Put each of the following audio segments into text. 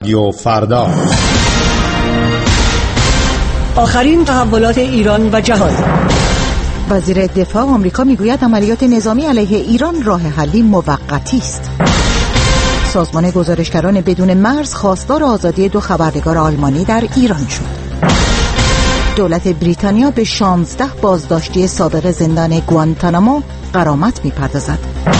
رادیو فردا. آخرین تحولات ایران و جهان. وزیر دفاع آمریکا میگوید عملیات نظامی علیه ایران راه حلی موقتی است. سازمان گزارشگران بدون مرز خواستار آزادی 2 خبرنگار آلمانی در ایران شد. دولت بریتانیا به 16 بازداشتی سابق زندان گوانتانامو غرامت می‌پردازد.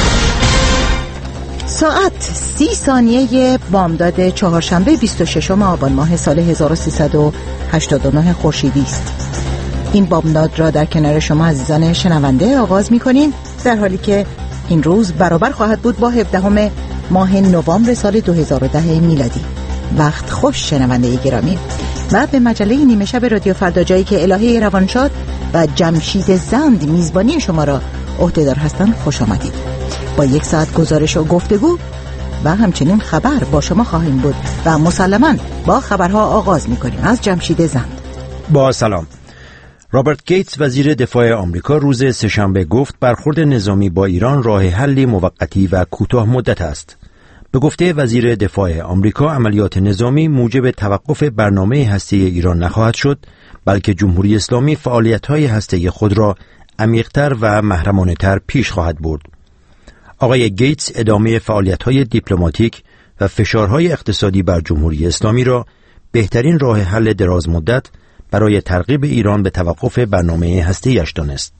ساعت 30 ثانیه بامداد چهارشنبه 26 آبان ماه سال 1389 خورشیدی است. این بامداد را در کنار شما عزیزان شنونده آغاز می‌کنیم، در حالی که این روز برابر خواهد بود با 17 ماه نوامبر سال 2010 میلادی. وقت خوش شنونده گرامی. و به مجله نیمه شب رادیو فردا، جایی که الهه روانشاد و جمشید زند میزبانی شما را عهده‌دار هستند، خوش آمدید. با 1 ساعت گزارش و گفتگو و همچنین خبر با شما خواهیم بود و مسلماً با خبرها آغاز می‌کنیم. از جمشید زند. با سلام. رابرت گیتس وزیر دفاع آمریکا روز سه‌شنبه گفت برخورد نظامی با ایران راه حلی موقتی و کوتاه مدت است. به گفته وزیر دفاع آمریکا، عملیات نظامی موجب توقف برنامه هسته‌ای ایران نخواهد شد، بلکه جمهوری اسلامی فعالیت‌های هسته‌ای خود را عمیق‌تر و محرمانه‌تر پیش خواهد برد. آقای گیتس ادامه فعالیت‌های دیپلماتیک و فشارهای اقتصادی بر جمهوری اسلامی را بهترین راه حل دراز مدت برای ترغیب ایران به توقف برنامه هسته‌ایش دانست.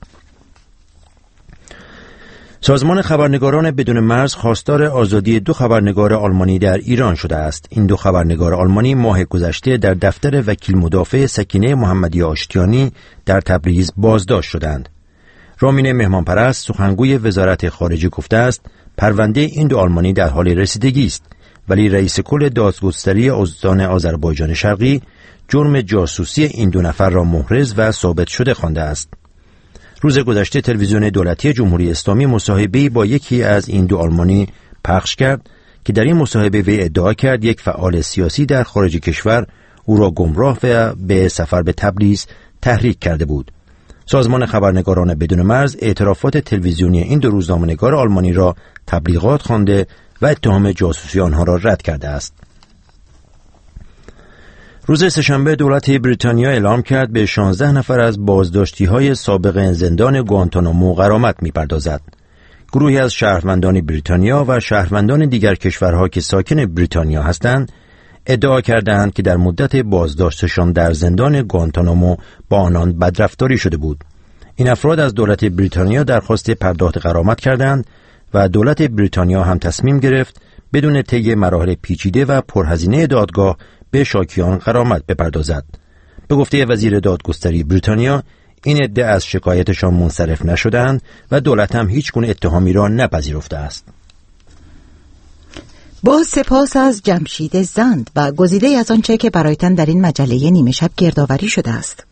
سازمان خبرنگاران بدون مرز خواستار آزادی 2 خبرنگار آلمانی در ایران شده است. این 2 خبرنگار آلمانی ماه گذشته در دفتر وکیل مدافع سکینه محمدی آشتیانی در تبریز بازداشت شدند. رامین مهمانپرست سخنگوی وزارت خارجه گفته است پرونده این 2 آلمانی در حال رسیدگی است، ولی رئیس کل دادگستری استان آذربایجان شرقی جرم جاسوسی این 2 نفر را محرز و ثابت شده خوانده است. روز گذشته تلویزیون دولتی جمهوری اسلامی مصاحبه‌ای با یکی از این 2 آلمانی پخش کرد که در این مصاحبه وی ادعا کرد یک فعال سیاسی در خارج کشور او را گمراه و به سفر به تبریز تحریک کرده بود. سازمان خبرنگاران بدون مرز اعترافات تلویزیونی این 2 روزنامه‌نگار آلمانی را تبلیغات خوانده و اتهام جاسوسی آنها را رد کرده است. روز سه‌شنبه دولت بریتانیا اعلام کرد به 16 نفر از بازداشتی‌های سابق زندان گوانتانامو غرامت می‌پردازد. گروهی از شهروندان بریتانیا و شهروندان دیگر کشورها که ساکن بریتانیا هستند ادعا کردند که در مدت بازداشتشان در زندان گوانتانامو با آنان بدرفتاری شده بود. این افراد از دولت بریتانیا درخواست پرداخت غرامت کردند و دولت بریتانیا هم تصمیم گرفت بدون طی مراحل پیچیده و پرهزینه دادگاه به شاکیان غرامت بپردازد. به گفته وزیر دادگستری بریتانیا، این عده از شکایتشان منصرف نشدند و دولت هم هیچ گونه اتهامی را نپذیرفته است. با سپاس از جمشید زند و گزیده از آنچه که برایتان در این مجله نیمه شب گردآوری شده است.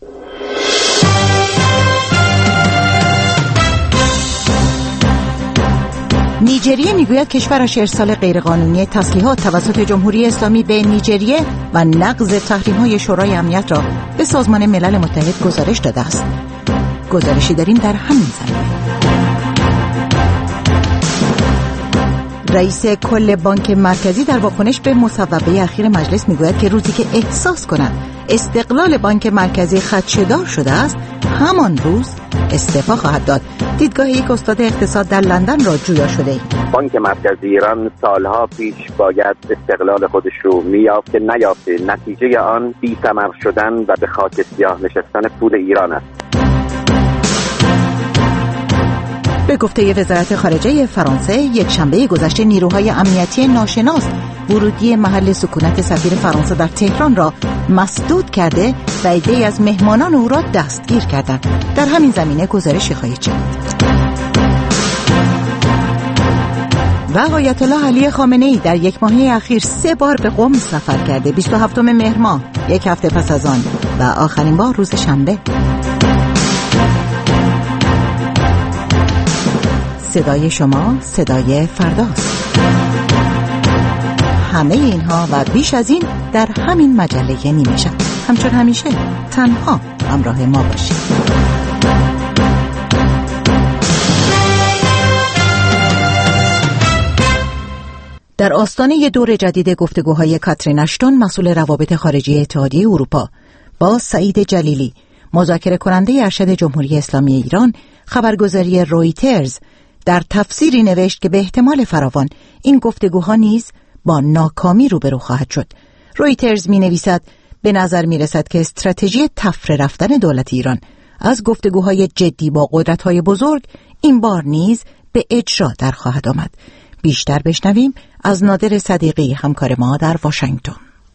نیجریه میگوید کشورش ارسال غیرقانونی تسلیحات توسط جمهوری اسلامی به نیجریه و نقض تحریم‌های شورای امنیت را به سازمان ملل متحد گزارش داده است. گزارشی داریم در همین زمینه. رئیس کل بانک مرکزی در واکنش به مصوبه اخیر مجلس میگوید که روزی که احساس کند استقلال بانک مرکزی خدشه‌دار شده است، همان روز استعفا خواهد داد. دیدگاه یک استاد اقتصاد در لندن را جویا شده ای. بانک مرکزی ایران سالها پیش باید استقلال خودش رو میافت که نیافته، نتیجه آن بی‌ثمر شدن و به خاک سیاه نشستن پول ایران است. به گفته وزارت خارجه فرانسه، یک شنبه گذشته نیروهای امنیتی ناشناس ورودی محل سکونت سفیر فرانسه در تهران را مسدود کرده و عده‌ای از مهمانان او را دستگیر کردند. در همین زمینه گزارشی خواهید شنید. و آیت الله علی خامنه‌ای در 1 ماهه اخیر 3 بار به قم سفر کرده. 27 مهر ماه، 1 هفته پس از آن و آخرین بار روز شنبه. صدای شما صدای فرداست. همه اینها و بیش از این در همین مجله نیمه شب. همچون همیشه تنها همراه ما باشید. در آستانه دور جدید گفتگوهای کاترین اشتون مسئول روابط خارجی اتحادیه اروپا با سعید جلیلی مذاکره کننده ارشد جمهوری اسلامی ایران، خبرگزاری رویترز در تفسیری نوشت که به احتمال فراوان این گفتگوها نیز با ناکامی روبرو خواهد شد. رویترز می نویسد به نظر می رسد که استراتژی تفره رفتن دولت ایران از گفتگوهای جدی با قدرت‌های بزرگ این بار نیز به اجرا در خواهد آمد. بیشتر بشنویم از نادر صدیقی همکار ما در واشنگتن.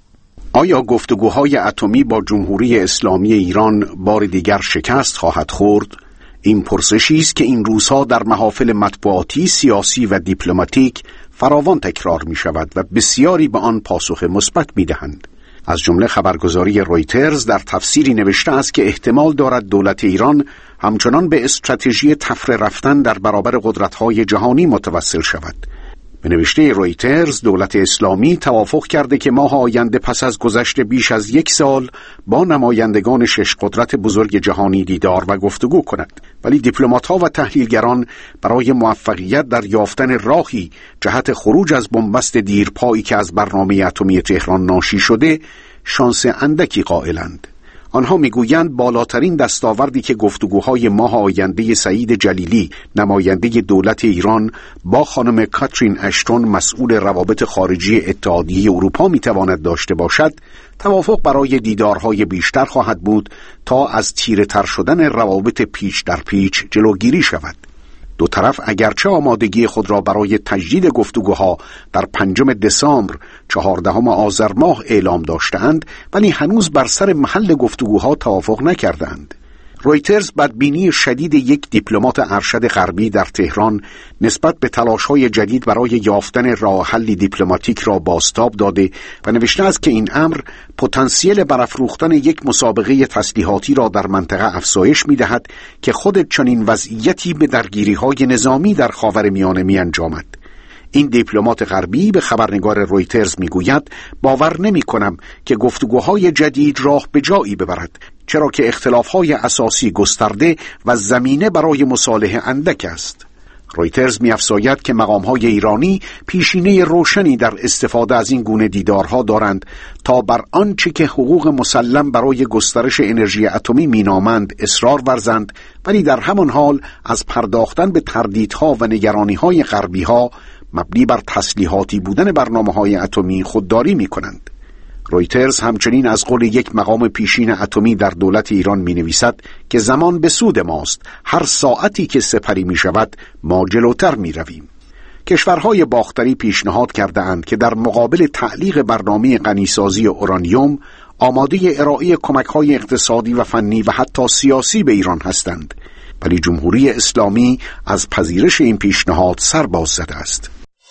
آیا گفتگوهای اتمی با جمهوری اسلامی ایران بار دیگر شکست خواهد خورد؟ این پرسشی است که این روزها در محافل مطبوعاتی، سیاسی و دیپلماتیک فراوان تکرار می شود و بسیاری به آن پاسخ مثبت می دهند. از جمله خبرگزاری رویترز در تفسیری نوشته است که احتمال دارد دولت ایران همچنان به استراتژی تفره رفتن در برابر قدرت‌های جهانی متوسل شود. به نوشته رویترز، دولت اسلامی توافق کرده که ماه آینده پس از گذشت بیش از 1 سال با نمایندگان 6 قدرت بزرگ جهانی دیدار و گفتگو کند، ولی دیپلمات‌ها و تحلیلگران برای موفقیت در یافتن راهی جهت خروج از بنبست دیرپایی که از برنامه اتمی تهران ناشی شده شانس اندکی قائلند. آنها میگویند بالاترین دستاوردی که گفتگوهای ماه آینده سعید جلیلی نماینده دولت ایران با خانم کاترین اشتون مسئول روابط خارجی اتحادیه اروپا میتواند داشته باشد، توافق برای دیدارهای بیشتر خواهد بود تا از تیره تر شدن روابط پیچ در پیچ جلوگیری شود. دو طرف اگرچه آمادگی خود را برای تجدید گفتگوها در 5 دسامبر 14 آذر ماه اعلام داشتند، ولی هنوز بر سر محل گفتگوها توافق نکردند. رویترز بدبینی شدید یک دیپلمات ارشد غربی در تهران نسبت به تلاش‌های جدید برای یافتن راه حل دیپلماتیک را بازتاب داده و نوشته است که این امر پتانسیل برافروختن یک مسابقه تسلیحاتی را در منطقه افزایش می‌دهد که خود چنین وضعیتی به درگیری‌های نظامی در خاورمیانه می‌انجامد. این دیپلمات غربی به خبرنگار رویترز میگوید باور نمی کنم که گفتگوهای جدید راه به جایی ببرد، چرا که اختلافهای اساسی گسترده و زمینه برای مصالحه اندک است. رویترز می‌افزاید که مقام‌های ایرانی پیشینه روشنی در استفاده از این گونه دیدارها دارند تا بر آنچه که حقوق مسلم برای گسترش انرژی اتمی مینامند اصرار ورزند، ولی در همان حال از پرداختن به تردیدها و نگرانی‌های غربی‌ها مبنی بر تسلیحاتی بودن برنامه‌های اتمی خودداری می‌کنند. رویترز همچنین از قول یک مقام پیشین اتمی در دولت ایران می‌نویسد که زمان به سود ماست، هر ساعتی که سپری می‌شود ما جلوتر می‌رویم. کشورهای باختری پیشنهاد کرده‌اند که در مقابل تعلیق برنامه غنیسازی اورانیوم آماده ارائه کمک‌های اقتصادی و فنی و حتی سیاسی به ایران هستند، ولی جمهوری اسلامی از پذیرش این پیشنهاد سر باز زده است.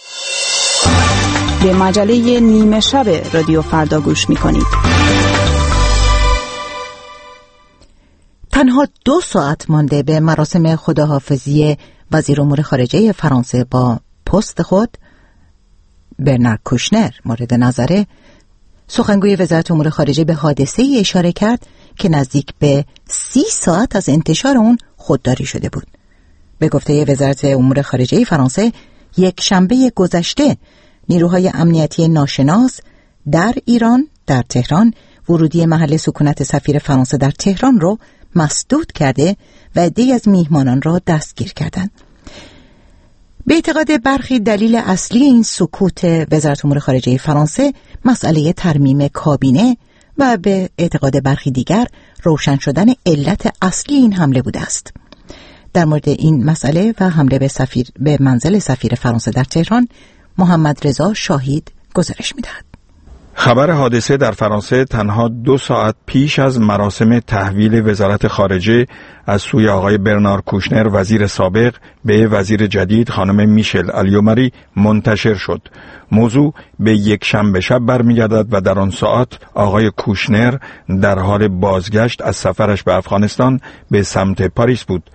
به مجله نیمه شب رادیو فردا گوش می‌کنید. تنها 2 ساعت مانده به مراسم خداحافظی وزیر امور خارجه فرانسه با پست خود، برنار کوشنر مورد نظره، سخنگوی وزارت امور خارجه به حادثه‌ای اشاره کرد که نزدیک به 30 ساعت از انتشار اون خودداری شده بود. به گفته وزارت امور خارجه فرانسه، یک شنبه گذشته نیروهای امنیتی ناشناس در ایران در تهران ورودی محل سکونت سفیر فرانسه در تهران رو مسدود کرده و عده‌ای از میهمانان را دستگیر کردند. به اعتقاد برخی دلیل اصلی این سکوت وزارت امور خارجه فرانسه مسئله ترمیم کابینه و به اعتقاد برخی دیگر روشن شدن علت اصلی این حمله بوده است. در مورد این مسئله و حمله به منزل سفیر فرانسه در تهران، محمد رضا شاهید گزارش می‌دهد. خبر حادثه در فرانسه تنها 2 ساعت پیش از مراسم تحویل وزارت خارجه از سوی آقای برنار کوشنر وزیر سابق به وزیر جدید خانم میشل الیوماری منتشر شد. موضوع به یک شنبه شب برمیگردد و در آن ساعت آقای کوشنر در حال بازگشت از سفرش به افغانستان به سمت پاریس بود.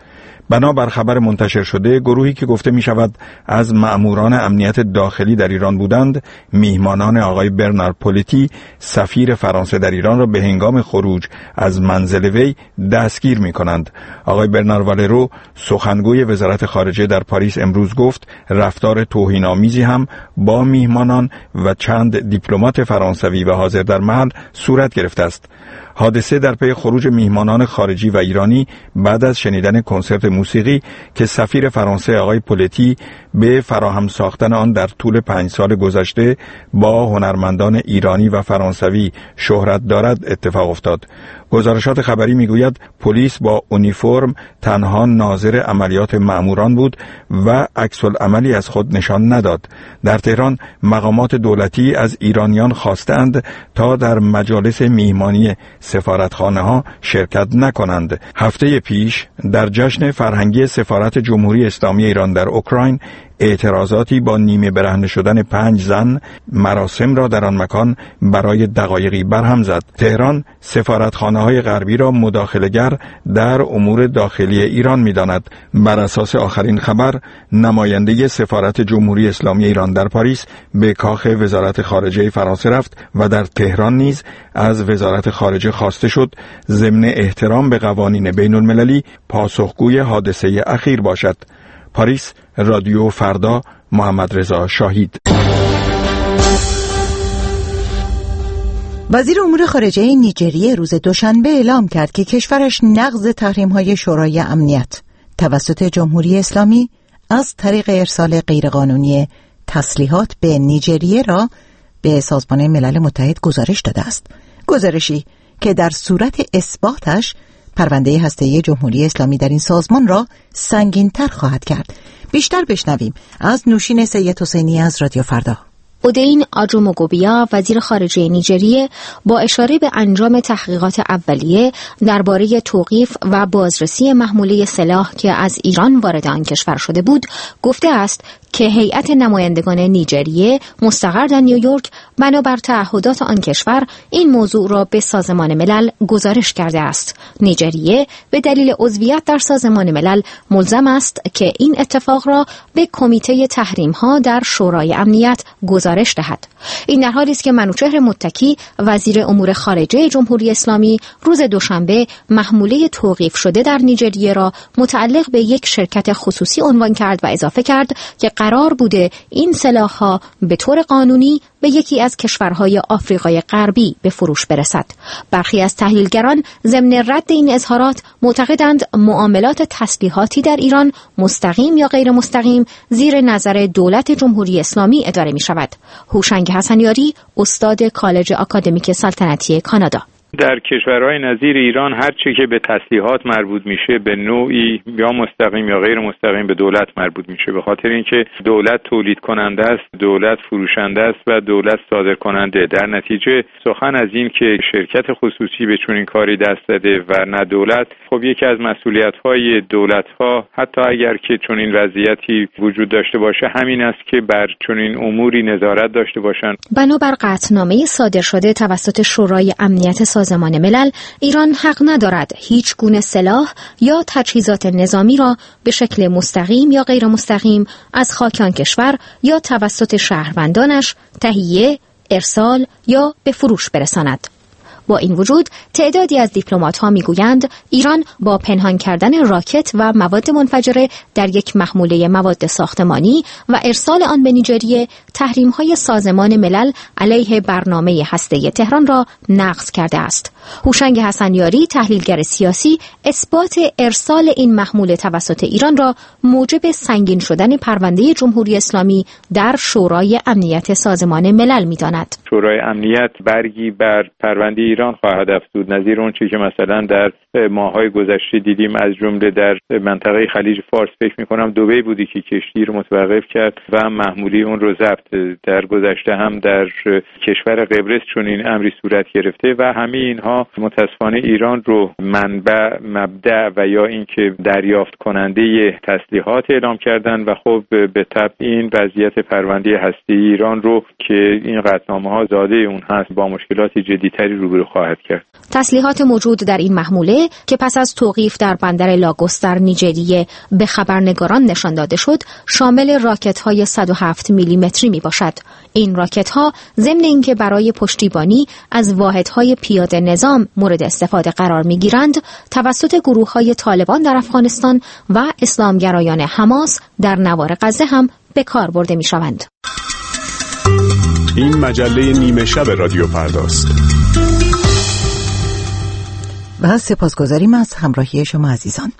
بنابر خبر منتشر شده، گروهی که گفته می شود از مأموران امنیت داخلی در ایران بودند، میهمانان آقای برنار پولیتی، سفیر فرانسه در ایران را به هنگام خروج از منزل وی دستگیر می کنند. آقای برنار والرو، سخنگوی وزارت خارجه در پاریس، امروز گفت رفتار توهین‌آمیزی هم با میهمانان و چند دیپلمات فرانسوی و حاضر در محل صورت گرفته است. حادثه در پی خروج میهمانان خارجی و ایرانی بعد از شنیدن کنسرت موسیقی که سفیر فرانسه آقای پولتی به فراهم ساختن آن در طول 5 سال گذشته با هنرمندان ایرانی و فرانسوی شهرت دارد اتفاق افتاد. گزارشات خبری میگوید پلیس با اونیفرم تنها ناظر عملیات مأموران بود و عکس‌العملی از خود نشان نداد. در تهران مقامات دولتی از ایرانیان خواستند تا در مجالس میهمانی سفارتخانه ها شرکت نکنند. هفته پیش در جشن فرهنگی سفارت جمهوری اسلامی ایران در اوکراین اعتراضاتی با نیمه برهنه شدن 5 زن مراسم را در آن مکان برای دقایقی برهم زد. تهران سفارتخانه‌های غربی را مداخله‌گر در امور داخلی ایران می‌داند. بر اساس آخرین خبر، نماینده سفارت جمهوری اسلامی ایران در پاریس به کاخ وزارت خارجه فرانسه رفت و در تهران نیز از وزارت خارجه خواسته شد ضمن احترام به قوانین بین‌المللی پاسخگوی حادثه اخیر باشد. پاریس، رادیو فردا، محمد رضا شاهید. وزیر امور خارجه نیجریه روز دوشنبه اعلام کرد که کشورش نقض تحریم‌های شورای امنیت توسط جمهوری اسلامی از طریق ارسال غیرقانونی تسلیحات به نیجریه را به سازمان ملل متحد گزارش داده است. گزارشی که در صورت اثباتش پرونده هسته‌ای جمهوری اسلامی در این سازمان را سنگین‌تر خواهد کرد. بیشتر بشنویم از نوشین سید حسینی از رادیو فردا. اودین آجوموگوبیا، وزیر خارجه نیجریه، با اشاره به انجام تحقیقات اولیه درباره توقیف و بازرسی محموله سلاح که از ایران وارد آن کشور شده بود، گفته است که هیئت نمایندگان نیجریه مستقر در نیویورک بنابر تعهدات آن کشور این موضوع را به سازمان ملل گزارش کرده است. نیجریه به دلیل عضویت در سازمان ملل ملزم است که این اتفاق را به کمیته تحریم‌ها در شورای امنیت گزارش دهد. این در حالی است که منوچهر متکی، وزیر امور خارجه جمهوری اسلامی، روز دوشنبه محموله توقیف شده در نیجریه را متعلق به یک شرکت خصوصی عنوان کرد و اضافه کرد که قرار بوده این سلاح‌ها به طور قانونی به یکی از کشورهای آفریقای غربی به فروش برسد. برخی از تحلیلگران ضمن رد این اظهارات معتقدند معاملات تسلیحاتی در ایران مستقیم یا غیر مستقیم زیر نظر دولت جمهوری اسلامی اداره می شود. هوشنگ حسنیاری، استاد کالج آکادمیک سلطنتی کانادا: در کشورهای نظیر ایران هر چی که به تسلیحات مربوط میشه به نوعی یا مستقیم یا غیر مستقیم به دولت مربوط میشه، به خاطر اینکه دولت تولید کننده است، دولت فروشنده است و دولت صادر کننده. در نتیجه سخن از این که شرکت خصوصی به چنین کاری دست زده و نه دولت، خب یکی از مسئولیت‌های دولت‌ها حتی اگر که چنین وضعیتی وجود داشته باشه همین است که بر چنین اموری نظارت داشته باشند. بنابر قطعنامه صادر شده توسط شورای امنیت سازمان ملل، ایران حق ندارد هیچ گونه سلاح یا تجهیزات نظامی را به شکل مستقیم یا غیر مستقیم از خاک آن کشور یا توسط شهروندانش تهیه، ارسال یا به فروش برساند. با این وجود تعدادی از دیپلمات‌ها می‌گویند ایران با پنهان کردن راکت و مواد منفجره در یک محموله مواد ساختمانی و ارسال آن به نیجریه تحریم‌های سازمان ملل علیه برنامه هسته‌ای تهران را نقض کرده است. هوشنگ حسنیاری، تحلیلگر سیاسی، اثبات ارسال این محموله توسط ایران را موجب سنگین شدن پرونده جمهوری اسلامی در شورای امنیت سازمان ملل می‌داند. شورای امنیت برگی بر پرونده ایران خواهد افزود، نظیر اون چیزی که مثلا در ماه‌های گذشته دیدیم، از جمله در منطقه خلیج فارس. فکر می‌کنم دبی بودی که کشتی رو متوقف کرد و محموله اون رو ضبط. در گذشته هم در کشور قبرس چنین امری صورت گرفته و همه اینها متأسفانه ایران رو منبع، مبدأ و یا اینکه دریافت کننده تسلیحات اعلام کردن و خب به تبع این وضعیت پرونده هسته‌ای ایران رو که این قطعنامه‌ها زاده اون هست با مشکلات جدی‌تری روبرو خواهد کرد. تسلیحات موجود در این محموله که پس از توقیف در بندر لاگوس در نیجریه به خبرنگاران نشان داده شد، شامل راکت‌های 107 میلیمتری میباشد. این راکت‌ها ضمن اینکه برای پشتیبانی از واحدهای پیاده نظام مورد استفاده قرار میگیرند، توسط گروه‌های طالبان در افغانستان و اسلامگرایان حماس در نوار غزه هم به کار برده میشوند. این مجله نیمه شب رادیو فرداست. و سپاسگزاریم از همراهی شما عزیزان.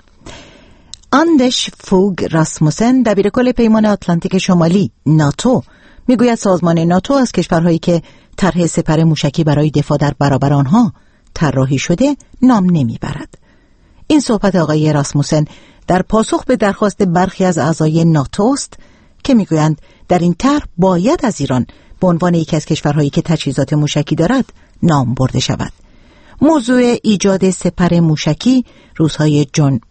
آندش فوگ راسموسن، دبیرکل پیمان آتلانتیک شمالی ناتو، میگوید سازمان ناتو از کشورهایی که طرح سپر موشکی برای دفاع در برابر آنها طراحی شده نام نمیبرد. این صحبت آقای راسموسن در پاسخ به درخواست برخی از اعضای ناتو است که میگویند در این طرح باید از ایران به عنوان یکی از کشورهایی که تجهیزات موشکی دارد نام برده شود. موضوع ایجاد سپر موشکی روزهای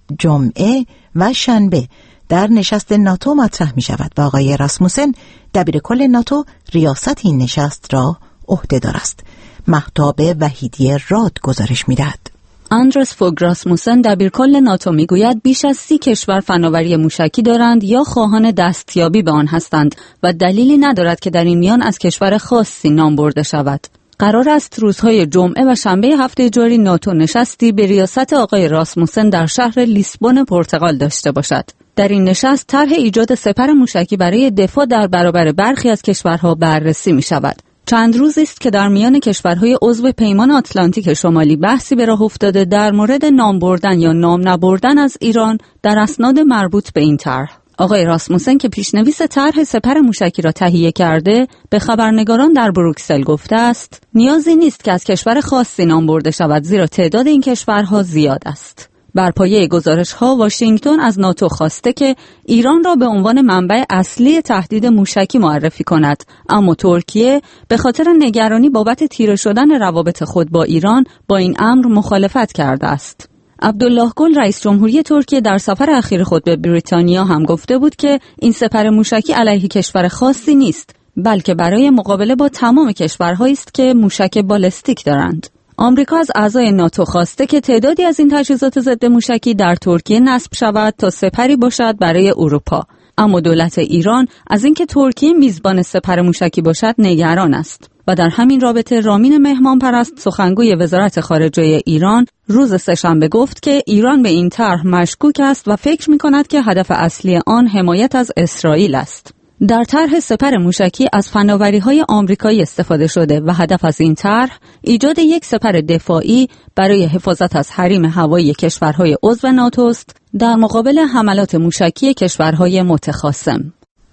جمعه و شنبه در نشست ناتو مطرح می شود و آقای راسموسن دبیرکل ناتو ریاست این نشست را عهده‌دار است. مهتاب وحیدی راد گزارش می دهد. آندرس فوگ راسموسن دبیرکل ناتو میگوید بیش از 30 کشور فناوری موشکی دارند یا خواهان دستیابی به آن هستند و دلیلی ندارد که در این میان از کشور خاصی نام برده شود. قرار است روزهای جمعه و شنبه هفته جاری ناتو نشستی به ریاست آقای راسموسن در شهر لیسبون پرتغال داشته باشد. در این نشست طرح ایجاد سپر موشکی برای دفاع در برابر برخی از کشورها بررسی می شود. چند روزی است که در میان کشورهای عضو پیمان آتلانتیک شمالی بحثی به راه افتاده در مورد نام بردن یا نام نبردن از ایران در اسناد مربوط به این طرح. آقای راسموسن که پیشنویس طرح سپر موشکی را تهیه کرده، به خبرنگاران در بروکسل گفته است نیازی نیست که از کشور خاصی نام برده شود، زیرا تعداد این کشورها زیاد است. بر پایه گزارش‌ها واشنگتن از ناتو خواسته که ایران را به عنوان منبع اصلی تهدید موشکی معرفی کند، اما ترکیه به خاطر نگرانی بابت تیره شدن روابط خود با ایران با این امر مخالفت کرده است. عبدالله گل رئیس جمهوری ترکیه در سفر اخیر خود به بریتانیا هم گفته بود که این سپر موشکی علیه کشور خاصی نیست، بلکه برای مقابله با تمام کشورهایی است که موشک بالستیک دارند. آمریکا از اعضای ناتو خواسته که تعدادی از این تجهیزات ضد موشکی در ترکیه نصب شود تا سپری باشد برای اروپا، اما دولت ایران از اینکه ترکیه میزبان سپر موشکی باشد نگران است و در همین رابطه رامین مهمانپرست سخنگوی وزارت خارجه ایران روز سه‌شنبه گفت که ایران به این طرح مشکوک است و فکر می‌کند که هدف اصلی آن حمایت از اسرائیل است. در طرح سپر موشکی از فناوری‌های آمریکایی استفاده شده و هدف از این طرح ایجاد یک سپر دفاعی برای حفاظت از حریم هوایی کشورهای عضو ناتو است در مقابل حملات موشکی کشورهای متخاصم.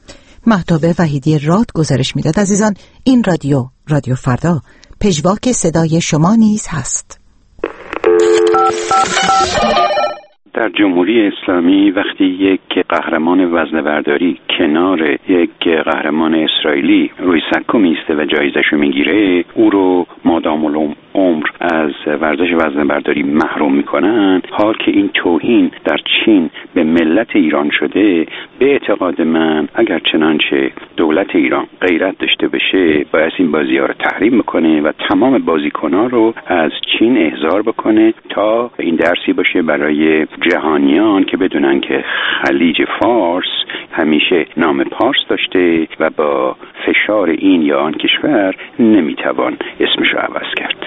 مهتاب وحیدی راد گزارش میداد. عزیزان، این رادیو فردا پژواک صدای شما نیز هست. در جمهوری اسلامی وقتی یک قهرمان وزنه‌برداری کنار یک قهرمان اسرائیلی روی سکو میسته و جایزه‌شو میگیره، او رو مادام العمر از ورزش وزنه‌برداری محروم میکنن، حال که این توهین در چین به ملت ایران شده، به اعتقاد من اگر چنانچه دولت ایران غیرت داشته باشه باید این بازی‌ها رو تحریم بکنه و تمام بازیکن‌ها رو از چین احضار بکنه تا این درسی باشه برای جهانیان که بدونن که خلیج فارس همیشه نام پارس داشته و با فشار این یا آن کشور نمیتوان اسمش رو عوض کرد.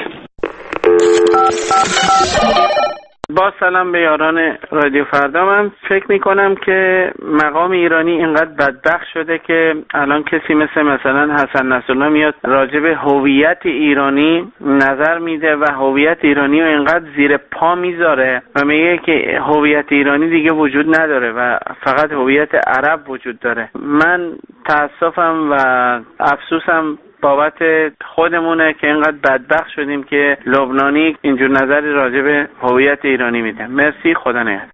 با سلام به یاران رادیو فردا. من فکر میکنم که مقام ایرانی اینقدر بدبخت شده که الان کسی مثلا حسن نصرالله میاد راجع به هویت ایرانی نظر میده و هویت ایرانی رو اینقدر زیر پا میذاره و میگه که هویت ایرانی دیگه وجود نداره و فقط هویت عرب وجود داره. من تاسفم و افسوسم بابت خودمونه که اینقدر بدبخت شدیم که لبنانی اینجور نظری راجع به هویت ایرانی میده. مرسی، خدا نگهدار.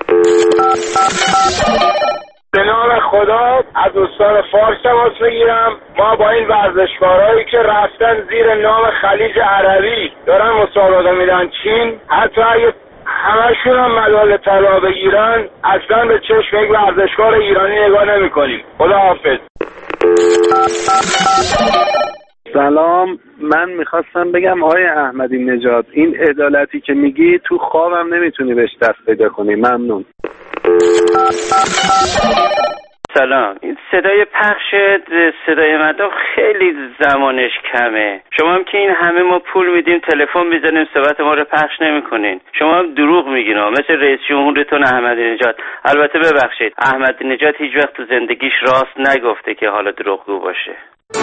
به نام خدا از دوستان فارس تماس بگیرم. ما با این ورزشکارهایی که رفتن زیر نام خلیج عربی دارن مسابقه میدن چین، حتی اگه همشون هم مدال طلا بگیرن اصلا به چشم یک ورزشکار ایرانی نگاه نمی کنیم. خدا حافظ. سلام، من میخواستم بگم آقای احمدی نژاد، این عدالتی که میگی تو خوابم نمیتونی بهش دست پیدا کنی. ممنون. سلام، این صدای پخش صدای مردم خیلی زمانش کمه. شما هم که این همه ما پول میدیم تلفن میزنیم صحبت ما رو پخش نمیکنین. شما هم دروغ میگین مثل رئیس جمهورتون احمدی نژاد. البته ببخشید، احمدی نژاد هیچ وقت تو زندگیش راست نگفته که حالا دروغگو باشه.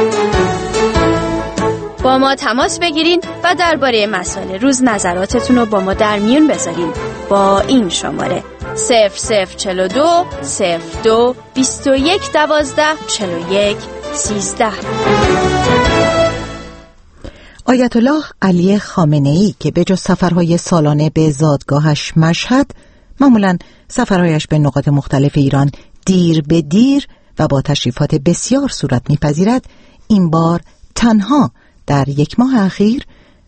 با ما تماس بگیرین و درباره مسائل روز نظراتتون رو با ما در میون بذارین با این شماره 0042 02 21 12 41 13. آیت الله علی خامنه‌ای که به جز سفرهای سالانه به زادگاهش مشهد، معمولاً سفرهایش به نقاط مختلف ایران دیر به دیر و با تشریفات بسیار صورت می‌پذیرد، این بار تنها در یک ماه اخیر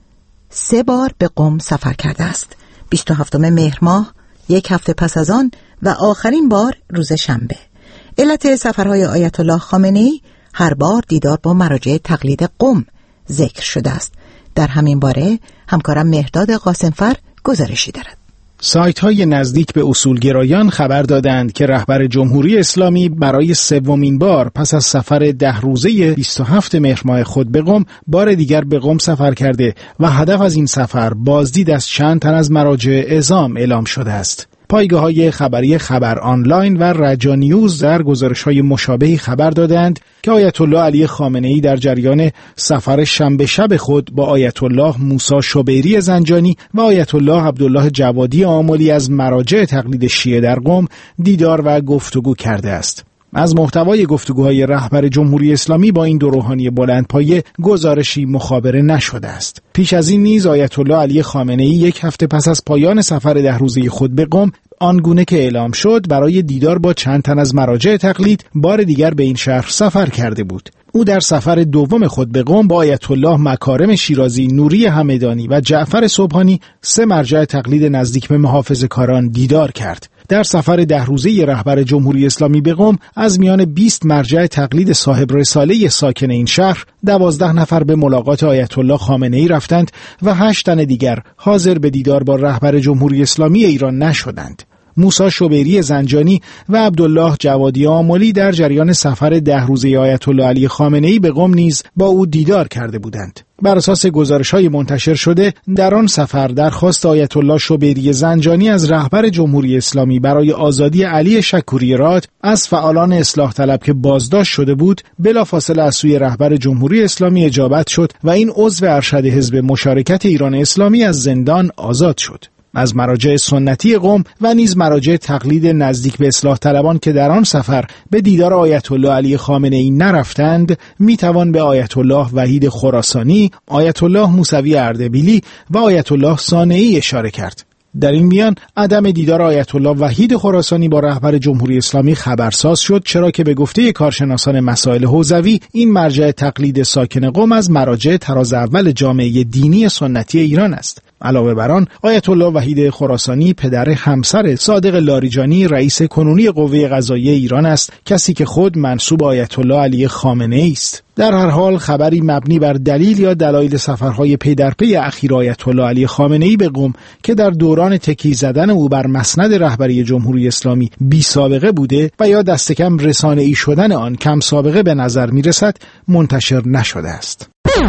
3 بار به قم سفر کرده است. 27 مهر ماه، 1 هفته پس از آن و آخرین بار روز شنبه. علت سفرهای آیت الله خامنه‌ای هر بار دیدار با مراجع تقلید قم ذکر شده است. در همین باره همکارم مهرداد قاسمفر گزارشی دارد. سایت‌های نزدیک به اصولگرایان خبر دادند که رهبر جمهوری اسلامی برای 3مین بار پس از سفر 10 روزه 27 مهر ماه خود به قم بار دیگر به قم سفر کرده و هدف از این سفر بازدید از چند تن از مراجع اعزام اعلام شده است. پایگاه‌های خبری خبر آنلاین و رجا نیوز در گزارش‌های مشابهی خبر دادند که آیت الله علی خامنه‌ای در جریان سفر شنبه شب خود با آیت الله موسی شبیری زنجانی و آیت الله عبدالله جوادی آملی از مراجع تقلید شیعه در قم دیدار و گفتگو کرده است. از محتوای گفتگوهای رهبر جمهوری اسلامی با این دو روحانی بلندپایه گزارشی مخابره نشده است. پیش از این نیز آیت الله علی خامنه‌ای 1 هفته پس از پایان سفر 10 روزه خود به قم، آنگونه که اعلام شد، برای دیدار با چند تن از مراجع تقلید بار دیگر به این شهر سفر کرده بود. او در سفر دوم خود به قم با آیت الله مکارم شیرازی، نوری همدانی و جعفر سبحانی 3 مرجع تقلید نزدیک به محافظه‌کاران دیدار کرد. در سفر 10 روزه رهبر جمهوری اسلامی به قم از میان 20 مرجع تقلید صاحب رساله ساکن این شهر 12 نفر به ملاقات آیت الله خامنه‌ای رفتند و 8 تن دیگر حاضر به دیدار با رهبر جمهوری اسلامی ایران نشدند. موسی شبیری زنجانی و عبدالله جوادی آملی در جریان سفر 10 روزه آیت الله علی خامنه‌ای به قم نیز با او دیدار کرده بودند. بر اساس گزارش‌های منتشر شده، در آن سفر درخواست آیت الله شبیری زنجانی از رهبر جمهوری اسلامی برای آزادی علی شکوری راد از فعالان اصلاح طلب که بازداشت شده بود، بلافاصله از سوی رهبر جمهوری اسلامی اجابت شد و این عضو ارشد حزب مشارکت ایران اسلامی از زندان آزاد شد. از مراجع سنتی قم و نیز مراجع تقلید نزدیک به اصلاح طلبان که در آن سفر به دیدار آیت الله علی خامنه‌ای نرفتند، میتوان به آیت الله وحید خراسانی، آیت الله موسوی اردبیلی و آیت الله صانعی اشاره کرد. در این میان عدم دیدار آیت الله وحید خراسانی با رهبر جمهوری اسلامی خبرساز شد، چرا که به گفته کارشناسان مسائل حوزوی این مرجع تقلید ساکن قم از مراجع تراز اول جامعه دینی سنتی ایران است. علاوه بر آن، آیت الله وحید خراسانی پدر همسر صادق لاریجانی رئیس کنونی قوه قضاییه ایران است، کسی که خود منسوب آیت الله علی خامنه‌ای است. در هر حال خبری مبنی بر دلیل یا دلایل سفرهای پی در پی اخیر آیت الله علی خامنه‌ای به قم که در دوران تکی زدن او بر مسند رهبری جمهوری اسلامی بی سابقه بوده و یا دست کم رسانه‌ای شدن آن کم سابقه به نظر می‌رسد، منتشر نشده است.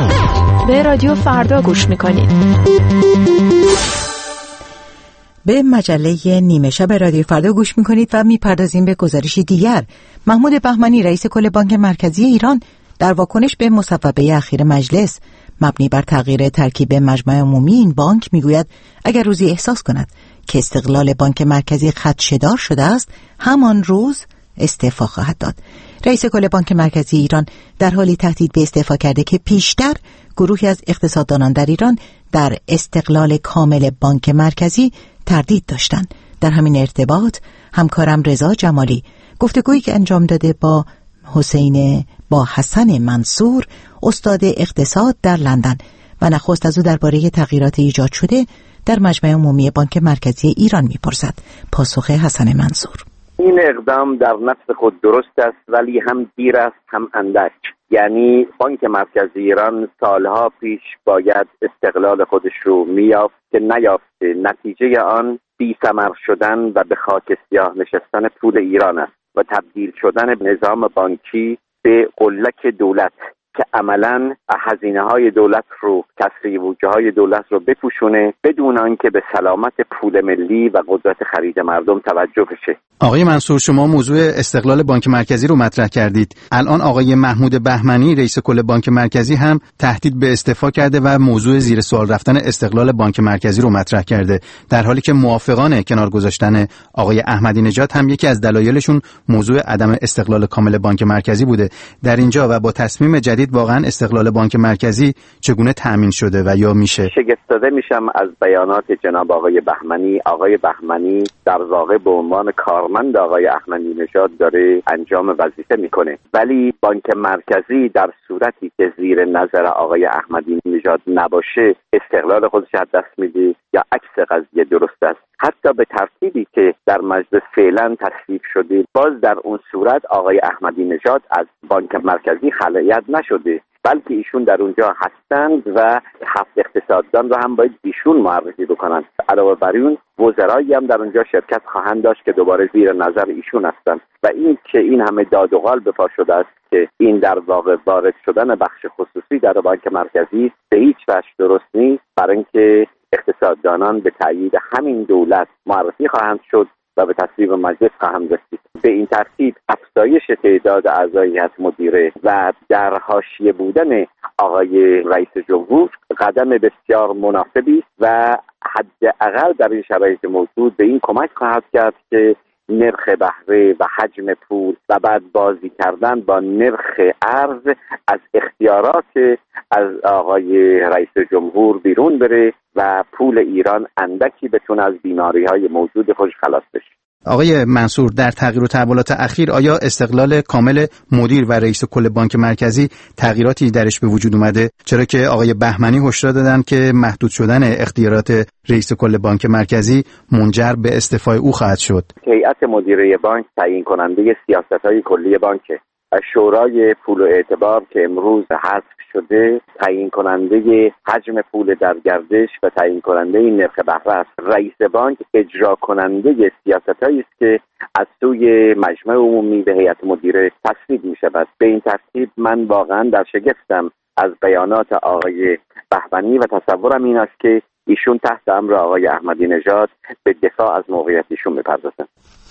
به رادیو فردا گوش میکنید. به مجله نیمه شب رادیو فردا گوش میکنید و میپردازیم به گزارشی دیگر. محمود بهمنی رئیس کل بانک مرکزی ایران در واکنش به مصوبه اخیر مجلس مبنی بر تغییر ترکیب مجمع عمومی این بانک میگوید اگر روزی احساس کند که استقلال بانک مرکزی خدشه‌دار شده است، همان روز استعفا خواهد داد. رئیس کل بانک مرکزی ایران در حالی تهدید به استعفا کرده که پیشتر گروهی از اقتصاددانان در ایران در استقلال کامل بانک مرکزی تردید داشتند. در همین ارتباط همکارم رضا جمالی گفتگویی که انجام داده با حسن منصور، استاد اقتصاد در لندن، و نخست از او درباره تغییرات ایجاد شده در مجمع عمومی بانک مرکزی ایران میپرسد. پاسخ حسن منصور: این اقدام در نفس خود درست است، ولی هم دیر است هم اندک. یعنی بانک مرکزی ایران سالها پیش باید استقلال خودش رو میافت که نیافته. نتیجه آن بی‌ثمر شدن و به خاک سیاه نشستن پول ایران است و تبدیل شدن نظام بانکی به قلک دولت که عملاً هزینه‌های دولت رو، کسری بودجه‌های دولت رو بپوشونه بدون آنکه به سلامت پول ملی و قدرت خرید مردم توجه بشه. آقای منصور، شما موضوع استقلال بانک مرکزی رو مطرح کردید. الان آقای محمود بهمنی رئیس کل بانک مرکزی هم تهدید به استعفا کرده و موضوع زیر سوال رفتن استقلال بانک مرکزی رو مطرح کرده، در حالی که موافقان کنار گذاشتن آقای احمدی نژاد هم یکی از دلایلشون موضوع عدم استقلال کامل بانک مرکزی بوده. در اینجا و با تصمیم جدید واقعا استقلال بانک مرکزی چگونه تأمین شده و یا میشه؟ شگفت‌زده میشم از بیانات جناب آقای بهمنی. آقای بهمنی در واقع به عنوان کارمند آقای احمدی نژاد داره انجام وظیفه میکنه، ولی بانک مرکزی در صورتی که زیر نظر آقای احمدی نژاد نباشه استقلال خودش از دست میده یا عکس قضیه درست است. حتی به ترتیبی که در مجلس فعلا تصویب شده، باز در اون صورت آقای احمدی نژاد از بانک مرکزی خلایت نشده، بلکه ایشون در اونجا هستند و 7 اقتصاددان رو هم باید ایشون معرفی بکنند. علاوه بر اون وزرایی هم در اونجا شرکت خواهند داشت که دوباره زیر نظر ایشون هستند و این که این همه داد و قال به پا شده است که این در واقع وارد شدن بخش خصوصی در بانک مرکزی به هیچ وجه درست نیست، برای اینکه اقتصاددانان به تایید همین دولت معرفی خواهند شد و به تصویب مجلس خواهند رسید. به این ترتیب افزایش تعداد اعضای هیئت مدیره و در حاشیه بودن آقای رئیس جمهور قدم بسیار مناسبی است و حداقل در این شرایط موجود به این کمک خواهد کرد که نرخ بهره و حجم پول و بعد بازی کردن با نرخ ارز از اختیارات از آقای رئیس جمهور بیرون بره و پول ایران اندکی بتونه از بیماری‌های موجود خودش خلاص بشه. آقای منصور، در تغییر و تحولات اخیر آیا استقلال کامل مدیر و رئیس کل بانک مرکزی تغییراتی درش به وجود اومده؟ چرا که آقای بهمنی هشدار دادن که محدود شدن اختیارات رئیس کل بانک مرکزی منجر به استعفای او خواهد شد. هیئت مدیره بانک تعیین کننده سیاست‌های کلی بانک، شورای پول و اعتبار که امروز حذف شده تعیین کننده حجم پول در گردش و تعیین کننده نرخ بهره است. رئیس بانک اجرا کننده سیاستایی است که از سوی مجمع عمومی به هیئت مدیره تصویب می شود. به این ترتیب من واقعا در شگفتم از بیانات آقای بهمنی و تصورم این است که ایشون تحت امر آقای احمدی نژاد به دفاع از موقعیت ایشون بپردازند.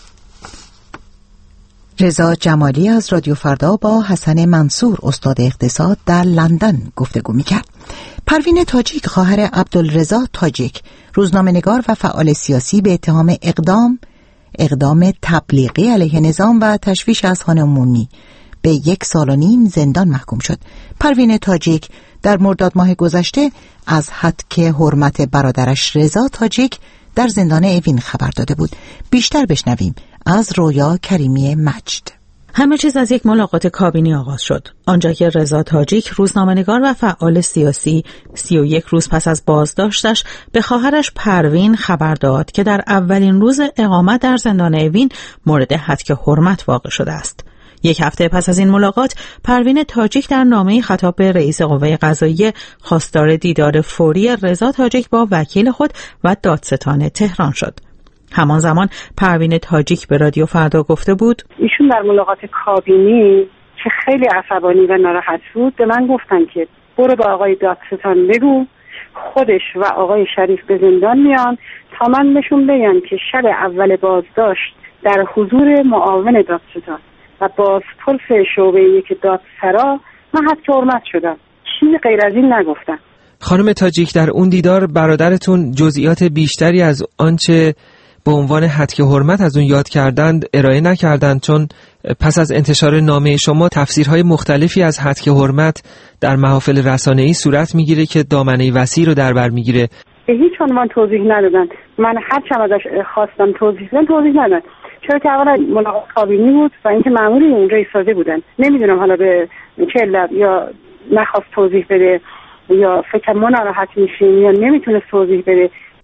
رضا جمالی از رادیو فردا با حسن منصور استاد اقتصاد در لندن گفتگو می‌کرد. پروین تاجیک خواهر عبدالرضا تاجیک، روزنامه‌نگار و فعال سیاسی، به اتهام اقدام تبلیغی علیه نظام و تشویش اذهان عمومی به 1.5 سال زندان محکوم شد. پروین تاجیک در مرداد ماه گذشته از هتک حرمت برادرش رضا تاجیک در زندان اوین خبر داده بود. بیشتر بشنویم از رویا کریمی مجد. همه چیز از یک ملاقات کابینی آغاز شد. آنجا که رضا تاجیک، روزنامه‌نگار و فعال سیاسی، 31 روز پس از بازداشتش به خواهرش پروین خبر داد که در اولین روز اقامت در زندان اوین مورد هتک حرمت واقع شده است. 1 هفته پس از این ملاقات، پروین تاجیک در نامه‌ای خطاب به رئیس قوه قضاییه خواستار دیدار فوری رضا تاجیک با وکیل خود و دادستان تهران شد. همان زمان پروین تاجیک به رادیو فردا گفته بود ایشون در ملاقات کابینی که خیلی عصبانی و ناراحت بود به من گفتن که برو با آقای دادستان بگو خودش و آقای شریف به زندان میان تا من بهشون بگم که شب اول بازداشت در حضور معاون دادستان و بازپرس شعبه 1 دادسرا من هتک حرمت شدم. چیزی غیر از این نگفتن. خانم تاجیک، در اون دیدار برادرتون جزئیات بیشتری از آنچه به عنوان هتک حرمت از اون یاد کردند ارائه نکردند، چون پس از انتشار نامه شما تفسیرهای مختلفی از هتک حرمت در محافل رسانه‌ای صورت میگیره که دامنه وسیع رو در بر میگیره. به هیچ عنوان توضیح ندادن. من هر چند ازش خواستم توضیح ندادن. چرا که اولا ملاقات کابینی بود و اینکه مأموری اونجا ایستاده بودن. نمیدونم حالا به چه علت یا نخواست توضیح بده یا فکر ما ناراحت میشیم یا نمیتونه توضیح بده.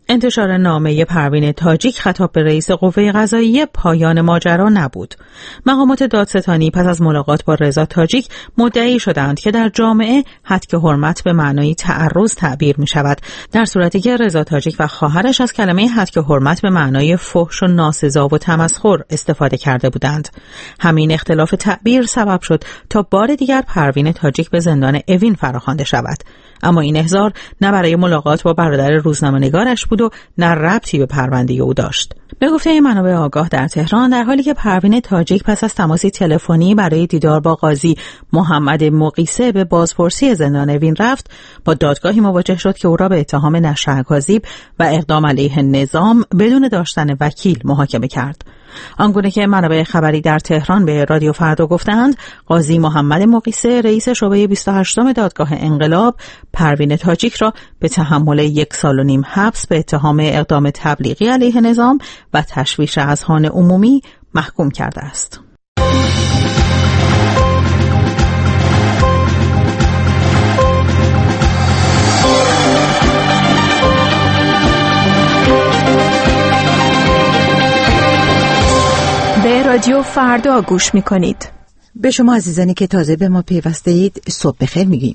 انتشار نامه پروین تاجیک خطاب به رئیس قوه قضاییه پایان ماجرا نبود. مقامات دادستانی پس از ملاقات با رضا تاجیک مدعی شدند که در جامعه هتک حرمت به معنای تعرض تعبیر می شود، در صورتی که رضا تاجیک و خواهرش از کلمه هتک حرمت به معنای فحش و ناسزا و تمسخر استفاده کرده بودند. همین اختلاف تعبیر سبب شد تا بار دیگر پروین تاجیک به زندان اوین فراخوانده شود. اما این احضار نه برای ملاقات با برادر روزنامه‌نگارش بود و نه ربطی به پرونده او داشت. به گفته منابع آگاه در تهران، در حالی که پروین تاجیک پس از تماسی تلفنی برای دیدار با قاضی محمد مقیسه به بازپرسی زندان اوین رفت، با دادگاهی مواجه شد که او را به اتهام نشر اکاذیب و اقدام علیه نظام بدون داشتن وکیل محاکمه کرد. آنگونه که منابع خبری در تهران به رادیو فردا گفتند، قاضی محمد مقیسه رئیس شعبه 28 دادگاه انقلاب پروین تاجیک را به تحمل 1.5 سال حبس به اتهام اقدام تبلیغی علیه نظام و تشویش اذهان عمومی محکوم کرده است. به رادیو فردا گوش می‌کنید. به شما عزیزانی که تازه به ما پیوسته اید صبح بخیر میگیم.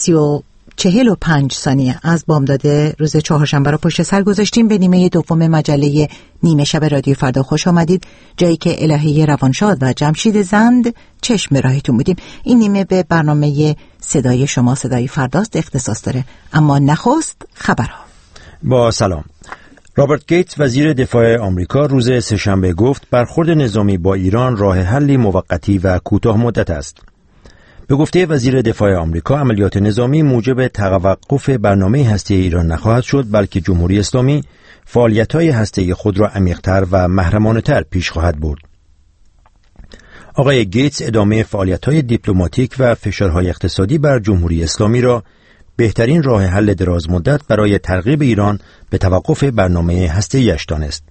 45 ثانیه از بامداد روز چهارشنبه را پشت سر گذاشتیم. به نیمه دوم مجله نیمه شب رادیو فردا خوش آمدید، جایی که الهه روانشاد و جمشید زند چشم راهتون بودیم. این نیمه به برنامه صدای شما صدای فرداست اختصاص داره، اما نخست خبرها. با سلام. رابرت گیتس وزیر دفاع آمریکا روز سه‌شنبه گفت برخورد نظامی با ایران راه حلی موقتی و کوتاه مدت است. به گفته وزیر دفاع آمریکا، عملیات نظامی موجب توقف برنامه هسته‌ای ایران نخواهد شد، بلکه جمهوری اسلامی فعالیت‌های هسته‌ای خود را عمیق‌تر و محرمانه‌تر پیش خواهد برد. آقای گیتس ادامه فعالیت‌های دیپلماتیک و فشارهای اقتصادی بر جمهوری اسلامی را بهترین راه حل دراز مدت برای ترغیب ایران به توقف برنامه هسته‌ای‌اش دانست.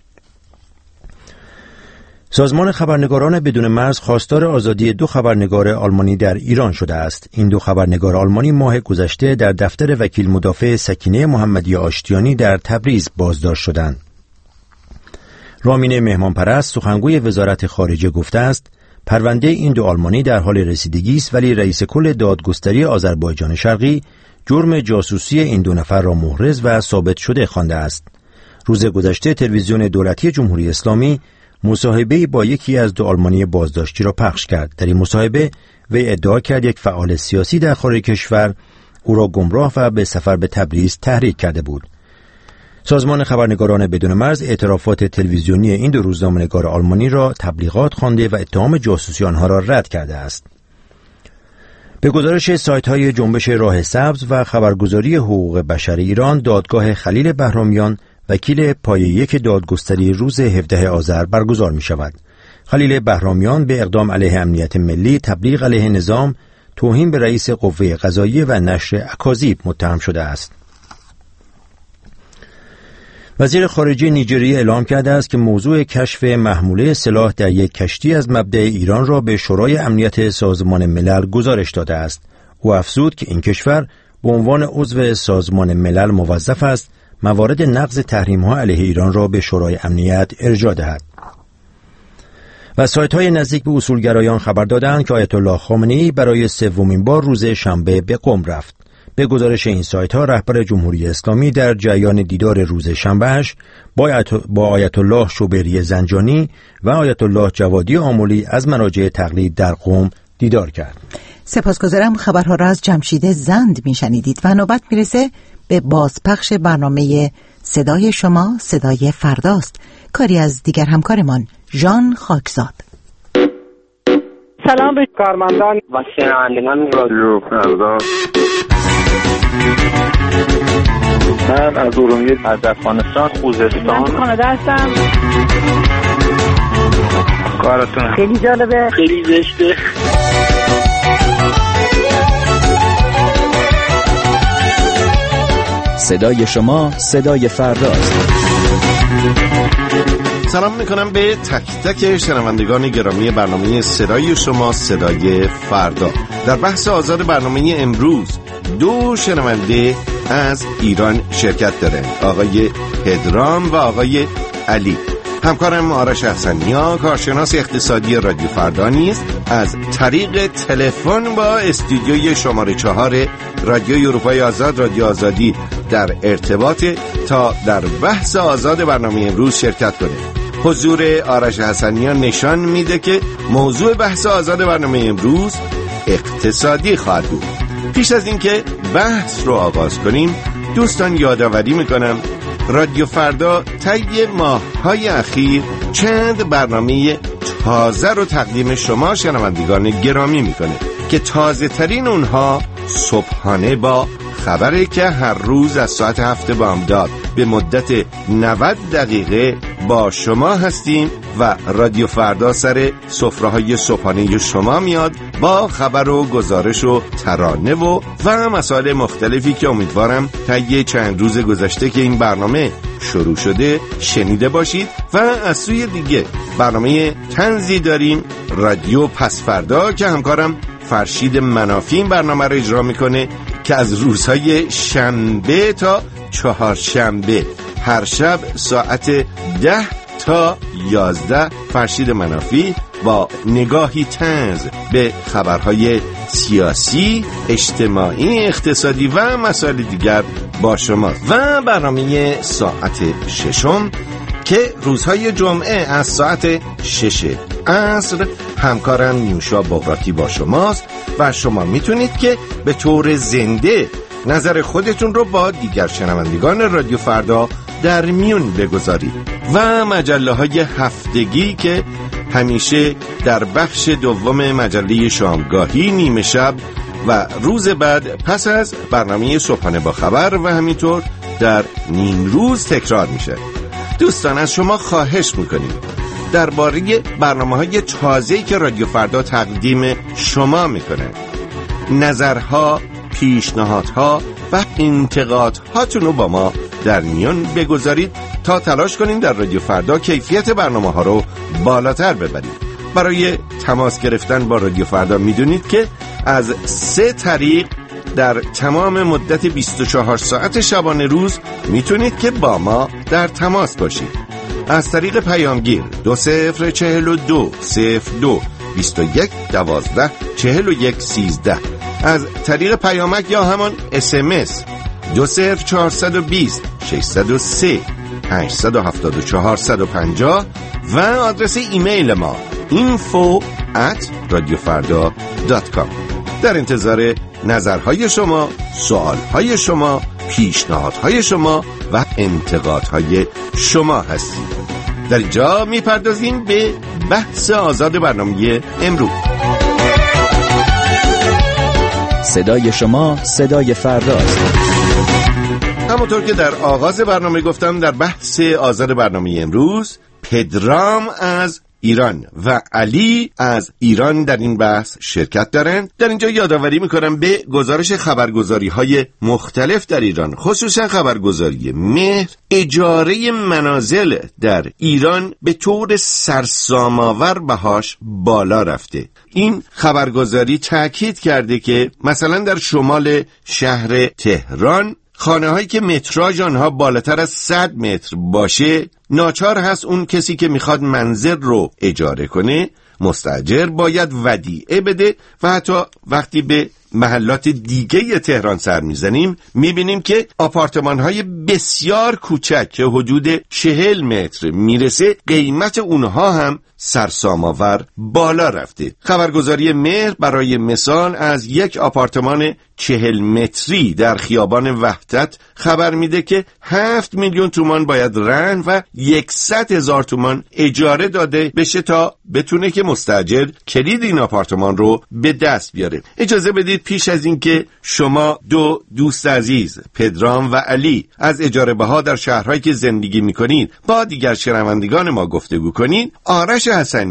سازمان خبرنگاران بدون مرز خواستار آزادی 2 خبرنگار آلمانی در ایران شده است. این 2 خبرنگار آلمانی ماه گذشته در دفتر وکیل مدافع سکینه محمدی آشتیانی در تبریز بازداشت شدند. رامین مهمانپرست سخنگوی وزارت خارجه گفته است پرونده این 2 آلمانی در حال رسیدگی است، ولی رئیس کل دادگستری آذربایجان شرقی جرم جاسوسی این 2 نفر را محرز و ثابت شده خوانده است. روز گذشته تلویزیون دولتی جمهوری اسلامی مصاحبه‌ای با یکی از 2 آلمانی بازداشتی را پخش کرد. در این مصاحبه وی ادعا کرد یک فعال سیاسی در خارج کشور او را گمراه و به سفر به تبریز تحریک کرده بود. سازمان خبرنگاران بدون مرز اعترافات تلویزیونی این 2 روزنامه‌نگار آلمانی را تبلیغات خوانده و اتهام جاسوسی آنها را رد کرده است. به گزارش سایت‌های جنبش راه سبز و خبرگزاری حقوق بشر ایران، دادگاه خلیل بهرامیان وکیل پایه 1 دادگستری روز 17 آذر برگزار می شود. خلیل بهرامیان به اقدام علیه امنیت ملی، تبلیغ علیه نظام، توهین به رئیس قوه قضاییه و نشر اکاذیب متهم شده است. وزیر خارجه نیجریه اعلام کرده است که موضوع کشف محموله سلاح در یک کشتی از مبدأ ایران را به شورای امنیت سازمان ملل گزارش داده است. او افزود که این کشور به عنوان عضو سازمان ملل موظف است موارد نقض تحریم‌ها علیه ایران را به شورای امنیت ارجاع دهد. و سایت‌های نزدیک به اصولگرایان خبر دادند که آیت الله خامنه‌ای برای 3مین بار روز شنبه به قم رفت. به گزارش این سایت‌ها، رهبر جمهوری اسلامی در جریان دیدار روز شنبهش با آیت الله شوبری زنجانی و آیت الله جوادی آملی از مراجع تقلید در قم دیدار کرد. سپاسگزارم. خبرها را از جمشید زند میشنیدید و نوبت میرسه به بازپخش برنامه صدای شما صدای فرداست، کاری از دیگر همکارمان ژان خاکزاد. سلام به کارمندان و شنوندگان رادیو فردا. من از ارومیه، از افغانستان، خوزستان، من کانادا هستم. کارتون خیلی جالبه، خیلی زشته. صدای شما صدای فرداست. سلام میکنم به تک تک شنوندگان گرامی برنامه صدای شما صدای فردا. در بحث آزاد برنامه امروز 2 شنونده از ایران شرکت دارند، آقای پدرام و آقای علی. همکارم آرش حسنیا، کارشناس اقتصادی رادیو فردا نیز از طریق تلفن با استودیوی شماره 4 رادیو اروپای آزاد، رادیو آزادی در ارتباط تا در بحث آزاد برنامه امروز شرکت کنه. حضور آرش حسنیا نشان میده که موضوع بحث آزاد برنامه امروز اقتصادی خواهد بود. پیش از اینکه بحث رو آغاز کنیم دوستان یادآوری میکنم رادیو فردا طی ماه‌های اخیر چند برنامه تازه رو تقدیم شما شنوندگان گرامی میکنه که تازه ترین اونها صبحانه با خبره که هر روز از ساعت 7 بامداد به مدت 90 دقیقه با شما هستیم و رادیو فردا سر سفره‌های صبحانه شما میاد با خبر و گزارش و ترانه و مسائل مختلفی که امیدوارم طی چند روز گذشته که این برنامه شروع شده شنیده باشید. و از سوی دیگه برنامه طنزی داریم، رادیو پس فردا، که همکارم فرشید منافی این برنامه رو اجرا میکنه که از روزهای شنبه تا چهارشنبه هر شب ساعت 10 تا 11 فرشید منافی با نگاهی طنز به خبرهای سیاسی، اجتماعی، اقتصادی و مسائل دیگر با شما. و برنامه ساعت 6 که روزهای جمعه از ساعت 6 عصر همکارم نیوشا بغراتی با شماست و شما میتونید که به طور زنده نظر خودتون رو با دیگر شنوندگان رادیو فردا در میون بگذارید. و مجله های هفتگی که همیشه در بخش دوم مجله شامگاهی، نیمه شب و روز بعد پس از برنامه صبحانه با خبر و همینطور در نیم روز تکرار میشه. دوستان از شما خواهش میکنیم درباره برنامه‌های تازه‌ای که رادیو فردا تقدیم شما میکنه نظرها، پیشنهادها و انتقادهاتون رو با ما در میان بگذارید تا تلاش کنیم در رادیو فردا کیفیت برنامه‌ها رو بالاتر ببریم. برای تماس گرفتن با رادیو فردا میدونید که از 3 طریق در تمام مدت 24 ساعت شبانه روز میتونید که با ما در تماس باشید. از طریق پیامگیر 2042 02 21 12 41 13، از طریق پیامک یا همان SMS 20420 603 874 150 و آدرس ایمیل ما info@radiofarda.com. در انتظار نظرهای شما، سوالهای شما، پیشنهادهای شما و انتقادهای شما هستیم. در اینجا میپردازیم به بحث آزاد برنامه امروز. صدای شما صدای فرداست. همونطور که در آغاز برنامه گفتم در بحث آزاد برنامه امروز پدرام از ایران و علی از ایران در این بحث شرکت دارند. در اینجا یادآوری میکنم به گزارش خبرگزاری‌های مختلف در ایران، خصوصا خبرگزاری مهر، اجاره منازل در ایران به طور سرسام‌آور بهاش بالا رفته. این خبرگزاری تاکید کرده که مثلا در شمال شهر تهران خانه هایی که متراژ آنها بالاتر از 100 متر باشه ناچار هست اون کسی که میخواد منزل رو اجاره کنه مستاجر باید ودیعه بده و حتی وقتی به محلات دیگه تهران سر میزنیم میبینیم که آپارتمان های بسیار کوچک که حدود 40 متر میرسه قیمت اونها هم سرسام‌آور بالا رفته. خبرگزاری مهر برای مثال از یک آپارتمان 40 متری در خیابان وحدت خبر میده که 7 میلیون تومان باید رهن و 100,000 تومان اجاره داده بشه تا بتونه که مستاجر کلید این آپارتمان رو به دست بیاره. اجازه بدید پیش از این که شما دو دوست عزیز پدرام و علی از اجاره بها در شهرهایی که زندگی میکنید با دیگر شنوندگان ما گفتگو کنید، آرش حسنیا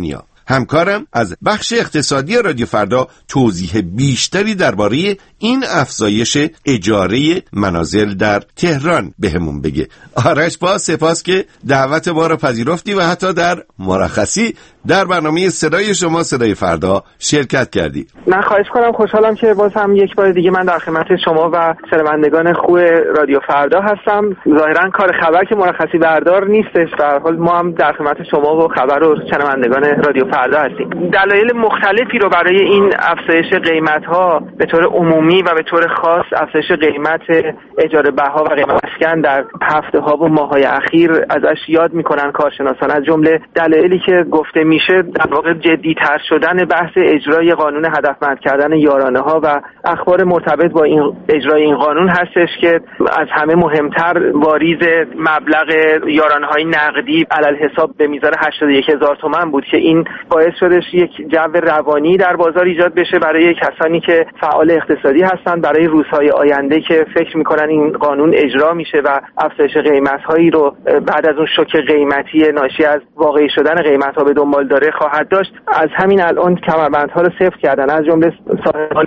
همکارم از بخش اقتصادی رادیو فردا توضیح بیشتری درباره این افزایش اجاره منازل در تهران بهمون بگه. آرش، با سپاس که دعوت ما رو پذیرفتی و حتی در مرخصی در برنامه صدای شما صدای فردا شرکت کردی. من خواهش کنم، خوشحالم که باز هم یک بار دیگه من در خدمت شما و شنوندگان خوب رادیو فردا هستم. ظاهرا کار خبر که مرخصی بردار نیستش، در هر حال ما هم در خدمت شما و خبر و شنوندگان رادیو فردا هستیم. دلایل مختلفی رو برای این افزایش قیمت‌ها به طور عمومی و به طور خاص افزایش قیمت اجاره بها و قیمت مسکن در هفته‌ها و ماه‌های اخیر ازش یاد می‌کنن کارشناسان. از جمله دلایلی که گفته میشه در واقع جدی‌تر شدن بحث اجرای قانون هدفمند کردن یارانه‌ها و اخبار مرتبط با این اجرای این قانون هستش که از همه مهمتر واریز مبلغ یارانه‌های نقدی علالحساب به میزان 81,000 تومان بود که این باعث شدش یک جو روانی در بازار ایجاد بشه برای کسانی که فعال اقتصادی هستند، برای روزهای آینده که فکر میکنن این قانون اجرا میشه و افزایش قیمت‌هایی رو بعد از اون شوک قیمتی ناشی از واقعی شدن قیمت‌ها به دنبال داره خواهد داشت. از همین الان کمربندها رو سفت کردن، از جمله صاحبان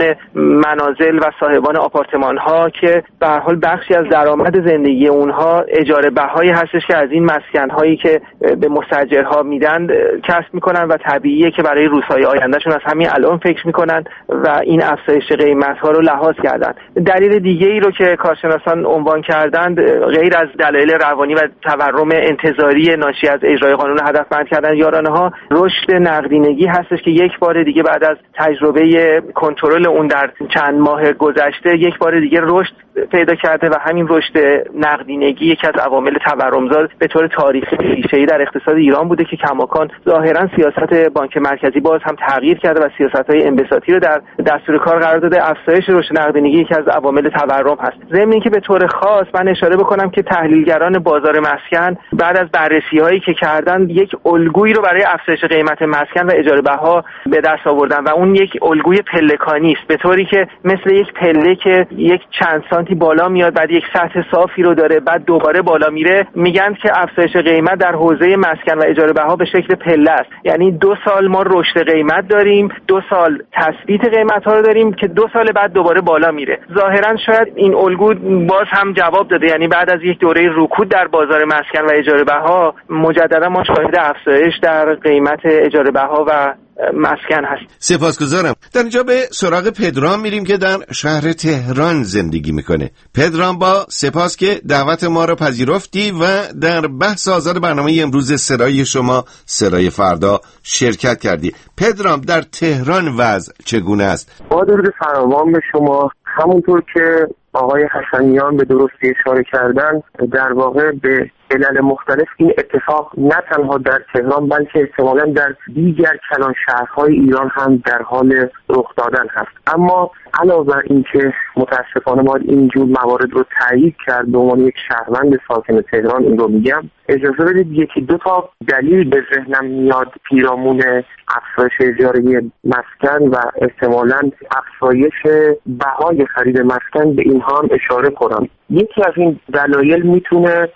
منازل و صاحبان آپارتمان‌ها که به هر حال بخشی از درآمد زندگی اونها اجاره بهایی هستش که از این مسکن‌هایی که به مستاجرها میدن کسب میکنن و طبیعیه که برای روزهای آیندهشون از همین الان فکر میکنن و این افزایش قیمت‌ها رو لحاظ کردن. دلیل دیگه ای رو که کارشناسان عنوان کردند غیر از دلایل روانی و تورم انتظاری ناشی از اجرای قانون هدفمند کردن یارانه‌ها، رشد نقدینگی هستش که یک بار دیگه بعد از تجربه کنترل اون در چند ماه گذشته یک بار دیگه رشد پیدا کرده و همین رشد نقدینگی یکی از عوامل تورمزا به طور تاریخی پیشه‌ای در اقتصاد ایران بوده که کماکان ظاهرا سیاست بانک مرکزی باز هم تغییر کرده و سیاست‌های انبساطی رو در دستور کار قرار داده. افزایش رشد نقدینگی یکی از عوامل تورم هست. ضمن اینکه به طور خاص من اشاره بکنم که تحلیلگران بازار مسکن بعد از بررسی‌هایی که کردن یک الگویی رو برای افزایش قیمت مسکن و اجاره بها به دست آوردن و اون یک الگوی پلکانی است، به طوری که مثل یک پله که یک چند سانتی بالا میاد، بعد یک سطح صافی رو داره، بعد دوباره بالا میره. میگن که افزایش قیمت در حوزه مسکن و اجاره بها به شکل پله است، یعنی 2 سال ما رشد قیمت داریم، 2 سال تثبیت قیمت ها رو داریم که 2 سال بعد دوباره بالا میره. ظاهرا شاید این الگو باز هم جواب داده، یعنی بعد از یک دوره رکود در بازار مسکن و اجاره بها مجددا ما شاهد افزایش در قیمت اجاره بها و مسکن هست. سپاسگزارم. در اینجا به سراغ پدرام میریم که در شهر تهران زندگی میکنه. پدرام، با سپاس که دعوت ما رو پذیرفتی و در بحث آزاد برنامه امروز صدای شما صدای فردا شرکت کردی. پدرام، در تهران وضع چگونه است؟ با درود فراوان به شما. همونطور که آقای حسنیان به درستی اشاره کردن، در واقع به علل مختلف این اتفاق نه تنها در تهران بلکه احتمالاً در دیگر کلان شهرهای ایران هم در حال رخ دادن هست. اما علاوه بر این که متاسفانه باید اینجور موارد رو تایید کرد، به عنوان یک شهروند ساکن تهران این رو میگم، اجازه بدید یکی دو تا دلیل به ذهنم میاد پیرامون افزایش اجاره مسکن و احتمالاً افزایش بهای خرید مسکن به اینها هم اشاره کنم. یکی از این دلایل میتونه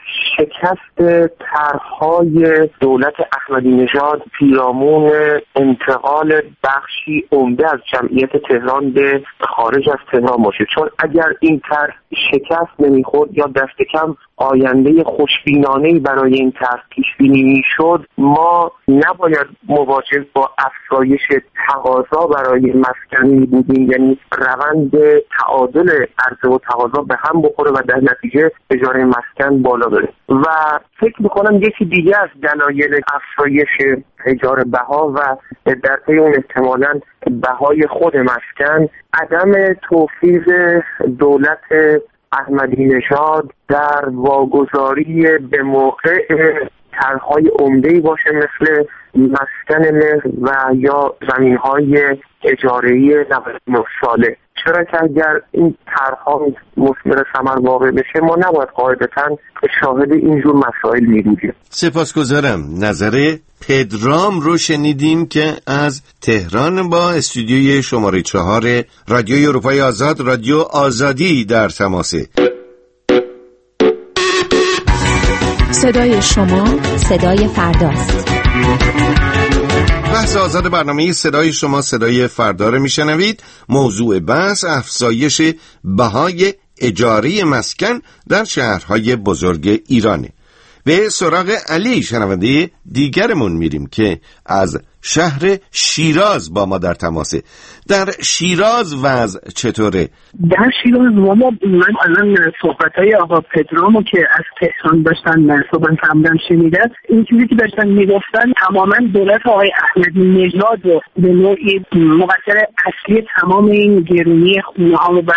شکست طرح‌های دولت احمدی نژاد پیرامون انتقال بخشی عمده از جمعیت تهران به خارج از تهران باشه، چون اگر این طرح شکست نمیخورد یا دست کم آینده خوشبینانه‌ای برای این طرح پیش بینی میشد، ما نباید مواجه با افزایش تقاضا برای مسکنی بودیم، یعنی روند تعادل عرضه و تقاضا به هم بخوره و در نتیجه اجاره مسکن بالا بره. و فکر میکنم یکی دیگه از دلایل افزایش اجاره بها و در پی اون احتمالاً بهای خود مسکن عدم توفیق دولت احمدی نژاد در واگذاری به موقع طرح‌های عمده‌ای باشه مثل مسکن مهر و یا زمین‌های اجاره‌ای 99 ساله. چرا که اگر این طرح‌ها مثمر ثمر واقع بشه ما نباید قاعدتاً شاهد اینجور مسائل می‌بودیم. سپاسگزارم. نظر پدرام رو شنیدیم که از تهران با استودیوی شماره 4 رادیوی اروپای آزاد، رادیو آزادی در تماسه. صدای شما صدای فرداست. بحث آزاد برنامه صدای شما صدای فردا رو میشنوید. موضوع بحث افزایش بهای اجاره مسکن در شهرهای بزرگ ایرانه. به سراغ علی شنونده دیگرمون میریم که از شهر شیراز با ما در تماسه. در شیراز وضع چطوره؟ در شیراز من الان صحبت‌های آقا پدرامو که از تهران داشتن صحبت کردن شنیدم. این چیزی که داشتن میگفتن تماما دولت آقای احمدی نژاد رو به نوعی مقصر اصلی تمام این گرونی خونه‌ها و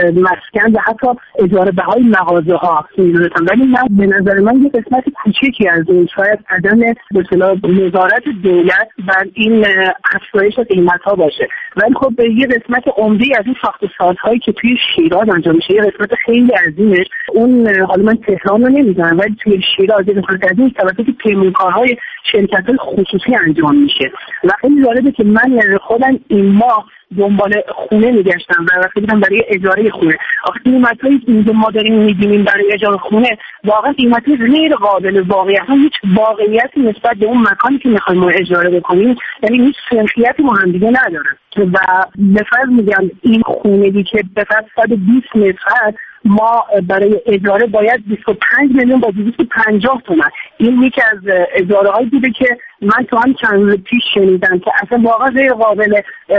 مسکن و حتی اجاره بهای مغازه ها می‌دونستم. ولی من به نظر من یه قسمت کوچکی از این شاید عدم به اصطلاح نظارت دولت بر این افزایش قیمت ها باشه. ولی خب یه قسمت عمده‌ای از این ساخت و سازهایی که توی شیراز انجام میشه، یه قسمت خیلی عظیمش اون حالا من تهران رو نمیدونم ولی توی شیراز یه قسمت عظیمش توسط پیمانکارهای شرکت‌های خصوصی انجام میشه و خیلی جالبه که من خودم این ماه دنبال خونه میگشتم و وقتی بودم برای اجاره خونه. آخه قیمتایی که ما داریم میبینیم برای اجاره خونه واقعا قیمتی غیر قابل واقعیت، هیچ واقعیتی نسبت به اون مکانی که میخوایم ما اجاره بکنیم، یعنی هیچ سنخیتی با هم دیگه ندارن. و به فرض میگم این خونه‌ای که به فرض 120 متر ما برای اجاره باید 25 میلیون با 250 تومن. این یکی از اجاره هایی بوده که من تو هم چند روز پیش شنیدم که اصلا واقعا غیر قابل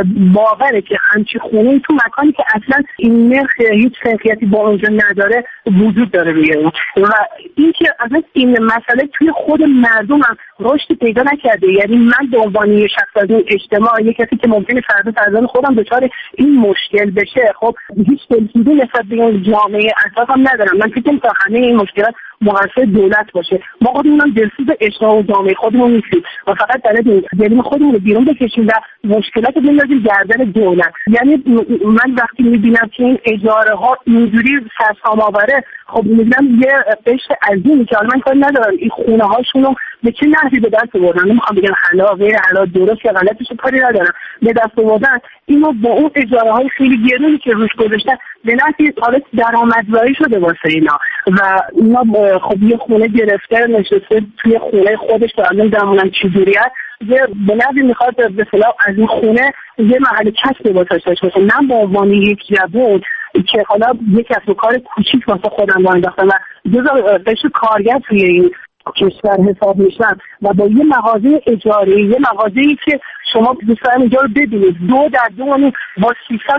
باوره که همچی خونه تو مکانی که اصلا این نرخ هیچ سنخیتی با اونجا نداره وجود داره روی اون. و این که اصلا این مسئله توی خود مردم هم رشد پیدا نکرده. یعنی من به عنوان یه شخص از این اجتماع، یه کسی که ممکنه فردا فرزند خودم دچار این مشکل بشه، خب هیچ دلسوزی نسبت به اون جامعه اطرافم ندارم. من فکر می‌کنم همه این مشکلات مقصر دولت باشه. ما خودمون هم دلسوز اجتماع و جامعه خودمون نیستیم و فقط داریم خودمون رو بیرون بکشیم و مشکلات رو بندازیم گردن دولت. یعنی من وقتی می‌بینم که این اجاره ها اینجوری سرسام آوره، خب می‌بینم یه قشر عظیمی که حالا من کاری ندارم این خونه هاشون رو به چه نحوی به دست آوردن، نمیخوام بگم حلال غیر حلال درست یا غلطش کاری ندارم، به دست آوردن اینو با اون اجاره های خیلی گرونی که روش گذاشتن به نحوی حالت درآمدزایی شده واسه اینا و اینا خب یه خونه گرفته نشسته توی خونه خودش دارن نمیدونم چجوریه، به نحوی میخواد به اصطلاح از این خونه یه محل کسب واسش داشته باشه. من به عنوان یک جوون که حالا یک کسب و کار کوچیک واسه خودم راه انداختم و جزو قشر کارگر توی این کشور حساب میشن و با یه مغازه اجاره، یه مغازه‌ای که شما دوستان اینجا رو ببینید 2 در 2 با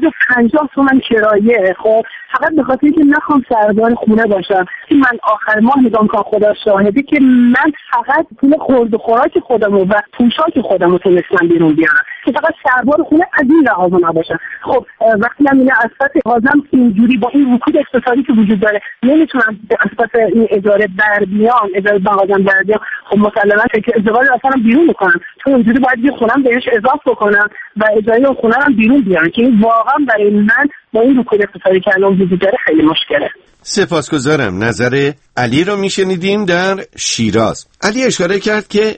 350 تومن کرایه، خب فقط به خاطر اینکه نخوام سردار خونه باشم. من آخر ماه نگام کار خدا شاهده که من فقط پول خورد و خوراک خودم و پوشاک خودم رو تونستم بیرون بیارم که فقط سردار خونه از این لحاظ نباشم. خب وقتی من میگم از پس حاضرم اینجوری با این رکود اقتصادی که وجود داره نمیتونم از پس این اجاره بر بیام، اجاره مغازم بر بیام، خب مسلماً که ازدواج اصلا بیرون میکنم چون اینجوری باید یه خونم بهش اضافه بکنم و اجاره اون خونه هم بیرون بیارم که این واقعا برای من با این رکود اقتصادی که الان وجود داره خیلی مشکله. سپاسگزارم. نظر علی رو میشنیدیم در شیراز. علی اشاره کرد که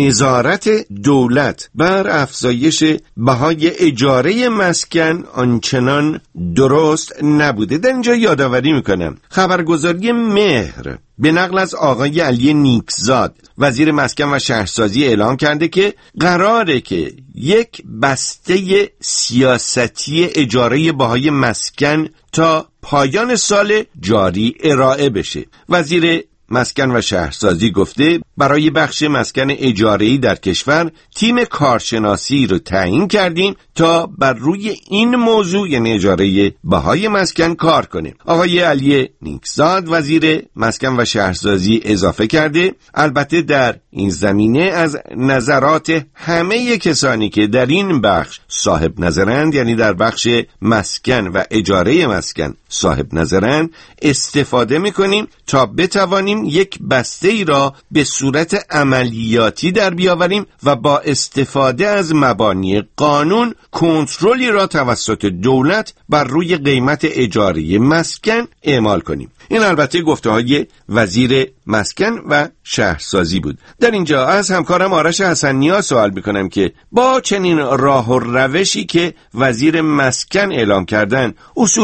نظارت دولت بر افزایش بهای اجاره مسکن آنچنان درست نبوده. در اینجا یادآوری میکنم خبرگزاری مهر به نقل از آقای علی نیکزاد وزیر مسکن و شهرسازی اعلام کرده که قراره که یک بسته سیاستی اجاره بهای مسکن تا پایان سال جاری ارائه بشه. وزیر مسکن و شهرسازی گفته برای بخش مسکن اجاره‌ای در کشور تیم کارشناسی رو تعیین کردیم تا بر روی این موضوع یعنی اجاره بهای مسکن کار کنیم. آقای علی نیکزاد وزیر مسکن و شهرسازی اضافه کرده البته در این زمینه از نظرات همه کسانی که در این بخش صاحب نظرند یعنی در بخش مسکن و اجاره مسکن صاحب نظرند استفاده می‌کنیم تا بتوانیم یک بسته ای را به صورت عملیاتی در بیاوریم و با استفاده از مبانی قانون کنترلی را توسط دولت بر روی قیمت اجاره مسکن اعمال کنیم. این البته گفته‌های وزیر مسکن و شهرسازی بود. در اینجا از همکارم آرش حسن‌نیا سوال می‌کنم که با چنین راه و روشی که وزیر مسکن اعلام کردن اصولاً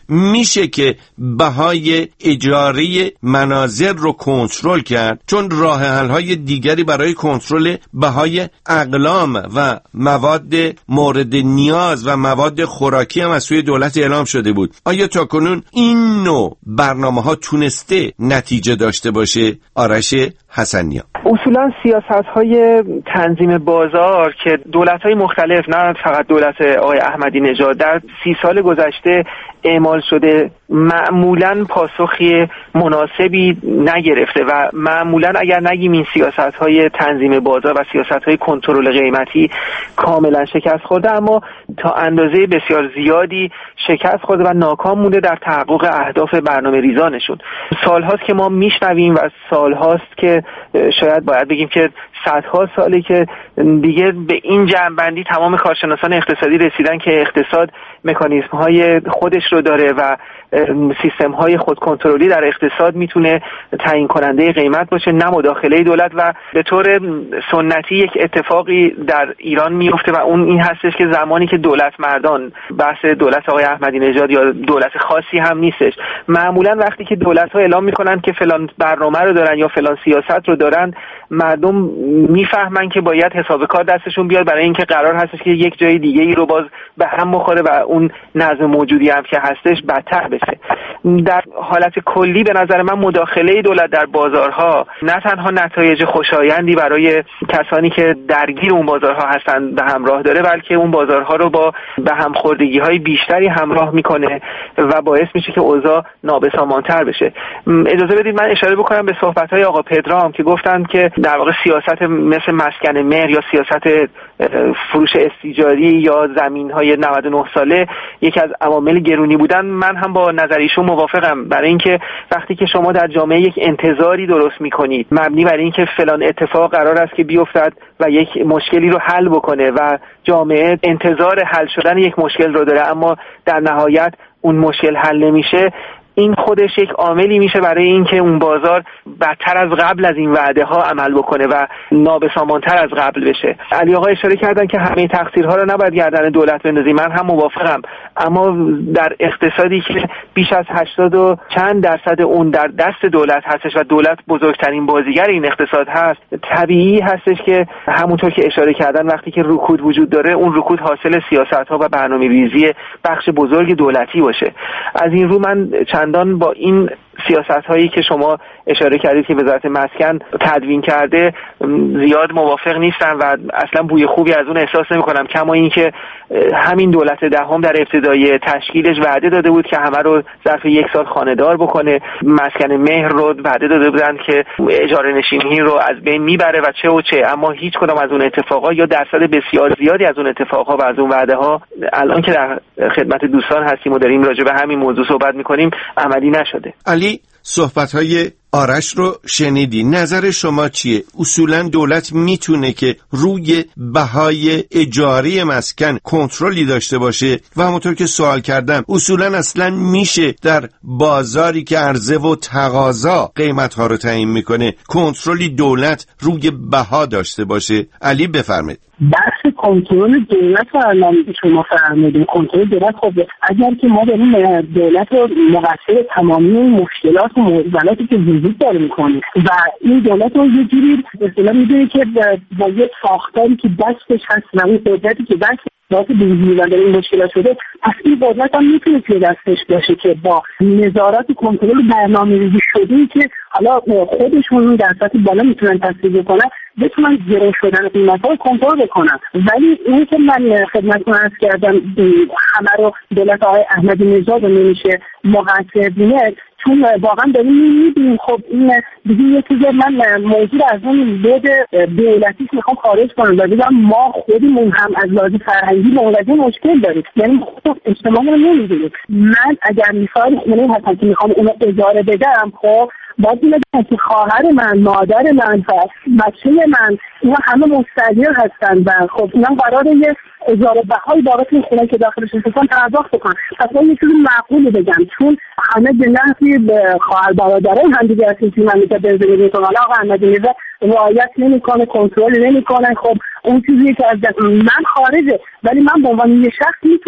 میشه که بهای اجاره منازل رو کنترل کرد، چون راه حل‌های دیگری برای کنترل بهای اقلام و مواد مورد نیاز و مواد خوراکی هم از سوی دولت اعلام شده بود. آیا تاکنون این نوع برنامه‌ها تونسته نتیجه داشته باشه؟ آرش حسنیان: اصولا سیاست‌های تنظیم بازار که دولت‌های مختلف، نه فقط دولت آقای احمدی نژاد، در 30 سال گذشته اعمال شده معمولاً پاسخی مناسبی نگرفته و معمولاً اگر نگیم این سیاست‌های تنظیم بازار و سیاست‌های کنترل قیمتی کاملا شکست خورده، اما تا اندازه بسیار زیادی شکست خورده و ناکام مونده در تحقق اهداف برنامه ریزانشون. سال‌هاست که ما میشنویم و سال‌هاست که شاید باید بگیم که صدها ساله که دیگه به این جنبندی تمام کارشناسان اقتصادی رسیدن که اقتصاد مکانیزم‌های خودش رو داره و سیستم‌های خودکنترلی در اقتصاد میتونه تعیین کننده قیمت باشه، نه مداخله دولت. و به طور سنتی یک اتفاقی در ایران میفته و اون این هستش که زمانی که دولت مردان، بحث دولت آقای احمدی نژاد یا دولت خاصی هم نیستش، معمولا وقتی که دولت‌ها اعلام میکنن که فلان برنامه رو دارن یا فلان سیاست رو دارن، مردم میفهمن که باید حساب کار دستشون بیاد برای اینکه قرار هستش که یک جای دیگه ای رو باز به هم بخوره و اون نظم موجودی هم که هستش بدتر بشه. در حالت کلی به نظر من مداخله دولت در بازارها نه تنها نتایج خوشایندی برای کسانی که درگیر اون بازارها هستن به همراه داره، بلکه اون بازارها رو با به هم خوردگی‌های بیشتری همراه میکنه و باعث میشه که اوضاع نابسامان‌تر بشه. اجازه بدید من اشاره بکنم به صحبت‌های آقا پدرام که گفتن که در واقع سیاست مثل مسکن مهر یا سیاست فروش استیجاری یا زمین‌های 99 ساله یکی از عوامل گرونی بودن. من هم با نظریشون موافقم، برای اینکه وقتی که شما در جامعه یک انتظاری درست می‌کنید مبنی بر اینکه فلان اتفاق قرار است که بیفتد و یک مشکلی رو حل بکنه و جامعه انتظار حل شدن یک مشکل رو داره اما در نهایت اون مشکل حل نمیشه، این خودش یک عاملی میشه برای اینکه اون بازار بدتر از قبل از این وعده ها عمل بکنه و نابسامانتر از قبل بشه. علی آقا اشاره کردن که همه تقصیرها رو نباید گردن دولت بندازیم، من هم موافقم، اما در اقتصادی که بیش از 80 و چند درصد اون در دست دولت هستش و دولت بزرگترین بازیگر این اقتصاد هست، طبیعی هستش که همونطور که اشاره کردن وقتی که رکود وجود داره اون رکود حاصل سیاست‌ها و برنامه‌ریزی بخش بزرگ دولتی باشه. از این رو من چندان با این سیاست‌هایی که شما اشاره کردید که وزارت مسکن تدوین کرده زیاد موافق نیستم و اصلا بوی خوبی از اون احساس نمی‌کنم، کما اینکه همین دولت دهم در ابتدای تشکیلش وعده داده بود که همه رو ظرف 1 سال خانه‌دار بکنه. مسکن مهر رو وعده داده بودن که اجاره نشینی رو از بین میبره و چه، اما هیچ کدام از اون اتفاقا یا درصد بسیار زیادی از اون اتفاقا و از اون وعده‌ها الان که در خدمت دوستان هستیم و داریم راجع به همین موضوع صحبت می‌کنیم عملی نشده. علی، صحبت‌های آرش رو شنیدی، نظر شما چیه؟ اصولا دولت میتونه که روی بهای اجاره مسکن کنترلی داشته باشه و همونطور که سوال کردم اصولا اصلا میشه در بازاری که عرضه و تقاضا قیمت‌ها رو تعیین میکنه کنترلی دولت روی بها داشته باشه؟ علی بفرمایید. بحث کنترل دولت رو الان شما فرمودین، کنترل دولت خب اگر که ما داریم دولت رو مقصر تمامی مشکلات و معضلاتی که وجود داره میکنیم و این دولت رو یه جوری اصلا میدونی که با یه ساختاری که دستش هست و اون قدرتی که دستش ذات بیزی و این مشکلات شده، پس این قدرت هم میتونه توی دستش باشه که با نظارت و کنترل برنامه‌ریزی شده‌ای که حالا خودشون در سطح بالا میتونن تصویب بکنن، بتونن گرو شدن قیمت‌ها رو کنترل بکنن. ولی این که من خدمتتون عرض کردم همه رو دولت آقای احمدی نژاد رو نمیشه مقصر دونست، چون واقعا داریم میبینیم خب این دیگه یه چیز من موضوع از اون بود دولتیش میخوام خارج کنم و بگم ما خودمون هم از لحاظ فرهنگی مواجه مشکل داریم، یعنی خود اجتماع رو نمیدونیم. من اگر مثال خونه هستم که میخوام اونو اجاره بدم، خب باید بگم که خواهر من، مادر من، بچه من اینا همه مستاجر هستن و خب اینا قراره یه اجاره بهای بابت این خونه که داخلش هستن پرداخت بکنن. پس من یه چیزی معقولی بگم، چون همه به نحوی به خواهر برادران هم دیگه هستیم که من میگم بنزینی میکنم، حالا آقا احمدی نژاد رعایت نمیکنه، کنترل نمیکنه، خب اون چیزی که از من خارجه، ولی من به عنوان یه شخص میتونم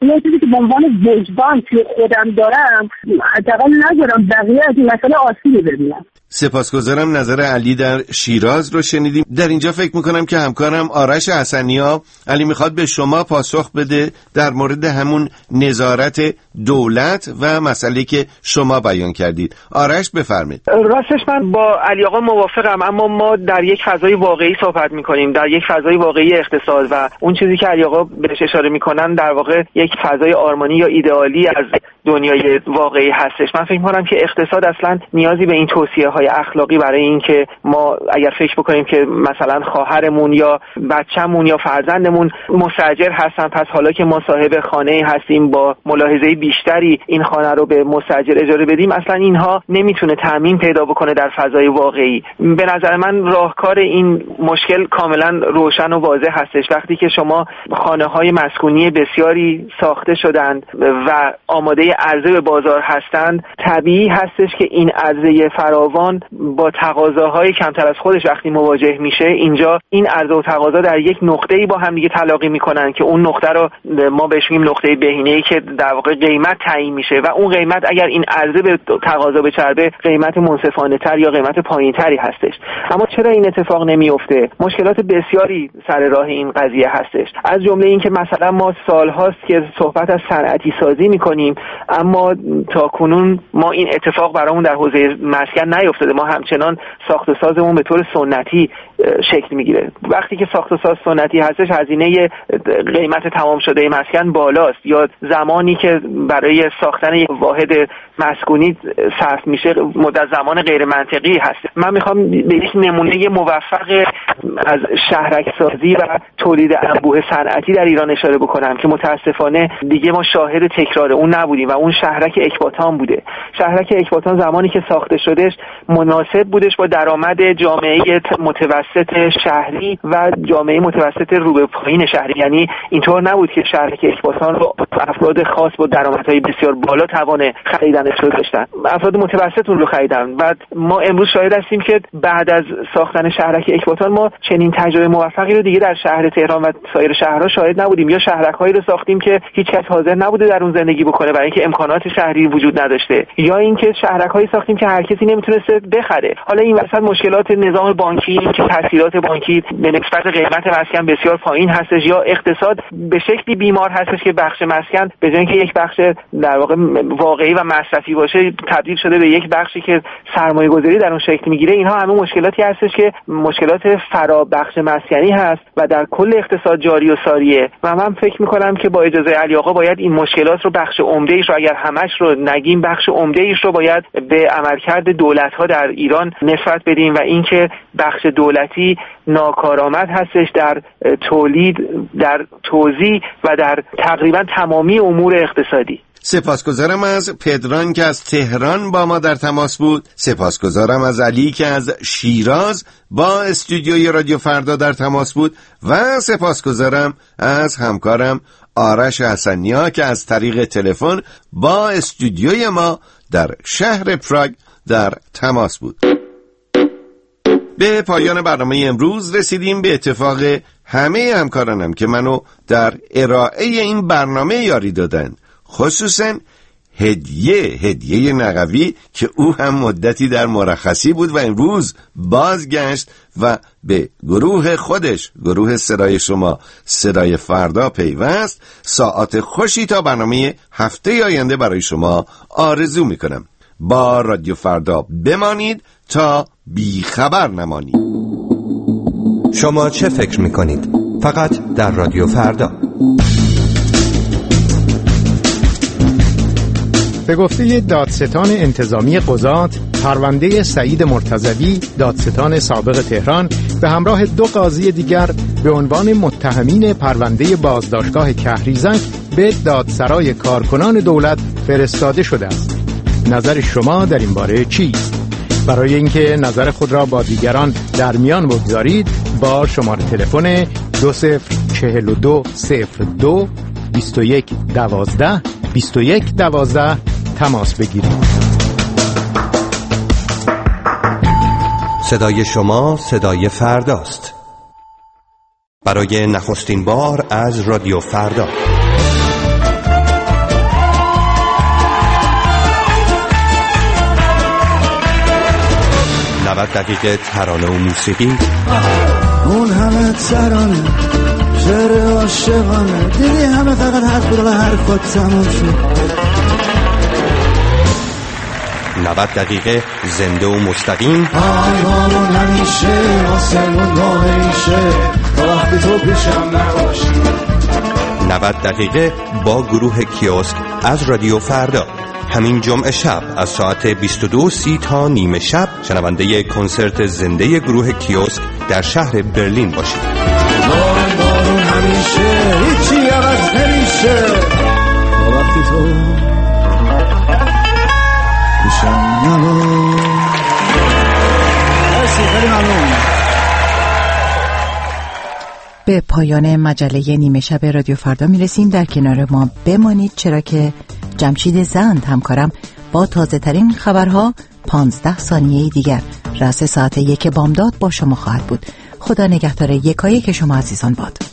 یه چیزی که به عنوان وجدان توی خودم دارم حداقل نذارم بقیه از این مسئله آسیبی ببینن. سپاسگزارم. نظر علی در شیراز رو شنیدیم. در اینجا فکر میکنم که همکارم آرش حسنیا علی میخواد به شما پاسخ بده در مورد همون نظارت دولت و مسئله که شما بیان کردید. آرش بفرمایید. راستش من با علی آقا موافقم، اما ما در یک فضای واقعی صحبت میکنیم، در یک فضای واقعی اقتصاد، و اون چیزی که علی آقا بهش اشاره میکنن در واقع یک فضای آرمانی یا ایدئالی از دنیای واقعی هستش. من فکر میکنم که اقتصاد اصلا نیازی به این توصیه های اخلاقی برای این که ما اگر فکر بکنیم که مثلا خواهرمون یا بچه‌مون یا فرزندمون مستاجر هستن، پس حالا که ما صاحب خانه هستیم با ملاحظه بیشتری این خانه رو به مستاجر اجاره بدیم، اصلا اینها نمیتونه تامین پیدا بکنه در فضای واقعی. به نظر من راهکار این مشکل کاملا روشن و واضح هستش. وقتی که شما خانه‌های مسکونی بسیاری ساخته شدند و آماده عرضه به بازار هستند، طبیعی هستش که این عرضه فراوان با تقاضاهای کمتر از خودش وقتی مواجه میشه، اینجا این عرضه و تقاضا در یک نقطه‌ای با هم دیگه تلاقی میکنن که اون نقطه رو ما بهش میگیم نقطه بهینه‌ای که در واقع قیمت تعیین میشه و اون قیمت اگر این عرضه به تقاضا بچربه قیمت منصفانه‌تر یا قیمت پایین‌تری هستش. اما چرا این اتفاق نمیفته؟ مشکلات بسیاری سر راه این قضیه هستش. از جمله این که مثلا ما سال‌هاست که صحبت از صنعتی سازی میکنیم، اما تاکنون ما این اتفاق برامون در حوزه مسکن نیفتاده. ما همچنان ساخت و سازمون به طور سنتی شکل میگیره. وقتی که ساخت و ساز سنتی هستش، هزینه قیمت تمام شده مسکن بالاست، یا زمانی که برای ساختن یک واحد مسکونی صرف میشه مدت زمان غیر منطقی هست. من میخوام به یک نمونه موفق از شهرک سازی و تولید انبوه صنعتی در ایران اشاره بکنم که متاسفانه دیگه ما شاهد تکرار اون نبودیم و اون شهرک اکباتان بوده. شهرک اکباتان زمانی که ساخته شدش مناسب بودش با درآمد جامعه متوسط شهری و جامعه متوسط رو به پایین شهری. یعنی اینطور نبود که شهرک اکباتان رو افراد خاص با درآمدهای بسیار بالا توان خریدنش رو داشتن، افراد متوسط اون رو خریدن. و ما امروز شاهد هستیم که بعد از ساختن شهرک اکباتان ما چنین تجربه موفقی رو دیگه در شهر تهران و سایر شهرها شاهد نبودیم، یا شهرک‌هایی رو ساختیم که هیچ کس حاضر نبوده در اون زندگی بکنه برای اینکه امکانات شهری وجود نداشته، یا اینکه شهرک‌هایی ساختیم که هر کسی نمیتونسته بخره. حالا این وسط مشکلات نظام بانکی که تسهیلات بانکی به نسبت قیمت مسکن بسیار پایین هستش، یا اقتصاد به شکلی بیمار هستش که بخش مسکن به جای اینکه یک بخش در واقع واقعی و مصرفی باشه تبدیل شده به یک بخشی که سرمایه‌گذاری در اون شکل میگیره. اینها همه مشکلاتی هستش که مشکلات فرا بخش مسکنی هست و در کل اقتصاد جاری و ساریه. و من فکر می‌کنم که با اجازه علی آقا باید این مشکلات رو بخش عمده‌ایش رو، اگر همش رو نگیم، بخش عمده‌ایش رو باید به عملکرد دولت‌ها در ایران نسبت بدیم و اینکه بخش دولتی ناکارآمد هستش در تولید، در توزیع و در تقریبا تمامی امور اقتصادی. سپاسگزارم از پدران که از تهران با ما در تماس بود. سپاسگزارم از علی که از شیراز با استودیوی رادیو فردا در تماس بود و سپاسگزارم از همکارم آرش حسنیا که از طریق تلفن با استودیوی ما در شهر پراگ در تماس بود. به پایان برنامه امروز رسیدیم. به اتفاق همه همکارانم که منو در ارائه این برنامه یاری دادن، خصوصا هدیه نقوی که او هم مدتی در مرخصی بود و امروز بازگشت و به گروه خودش، گروه صدای شما صدای فردا پیوست. ساعات خوشی تا برنامه هفته آینده برای شما آرزو میکنم. با رادیو فردا بمانید تا بیخبر نمانید. شما چه فکر میکنید؟ فقط در رادیو فردا. به گفته دادستان انتظامی قضات، پرونده سعید مرتضوی، دادستان سابق تهران، به همراه 2 قاضی دیگر به عنوان متهمین پرونده بازداشتگاه کهریزک به دادسرای کارکنان دولت فرستاده شده است. نظر شما در این باره چیست؟ برای اینکه نظر خود را با دیگران در میان بگذارید، با شماره تلفن 204202 2112 2112 تماس بگیرید. صدای شما صدای فرداست. برای نخستین بار از رادیو فردا. 90 دقیقه ترانه و موسیقی، اون همه ترانه شعر عاشقانه، دیدی همه فقط حرف بود و حرفات تموم شد. 90 دقیقه زنده و مستقیم، آیمانون همیشه آسمون نامیشه تا وقتی تو پیشم نباشی. 90 دقیقه با گروه کیوسک از رادیو فردا. همین جمعه شب از ساعت 22:30 تا نیمه شب شنونده کنسرت زنده گروه کیوسک در شهر برلین باشید. آیمانون همیشه هیچی عوض نمیشه تا وقتی تو پیشم نباشی. خیلی ممنون. به پایان مجله نیمه شب رادیو فردا میرسیم. در کنار ما بمانید، چرا که جمشید زند همکارم با تازه ترین خبرها 15 ثانیه دیگر رأس ساعت 1 بامداد با شما خواهد بود. خدا نگهدار یکایک شما عزیزان باد.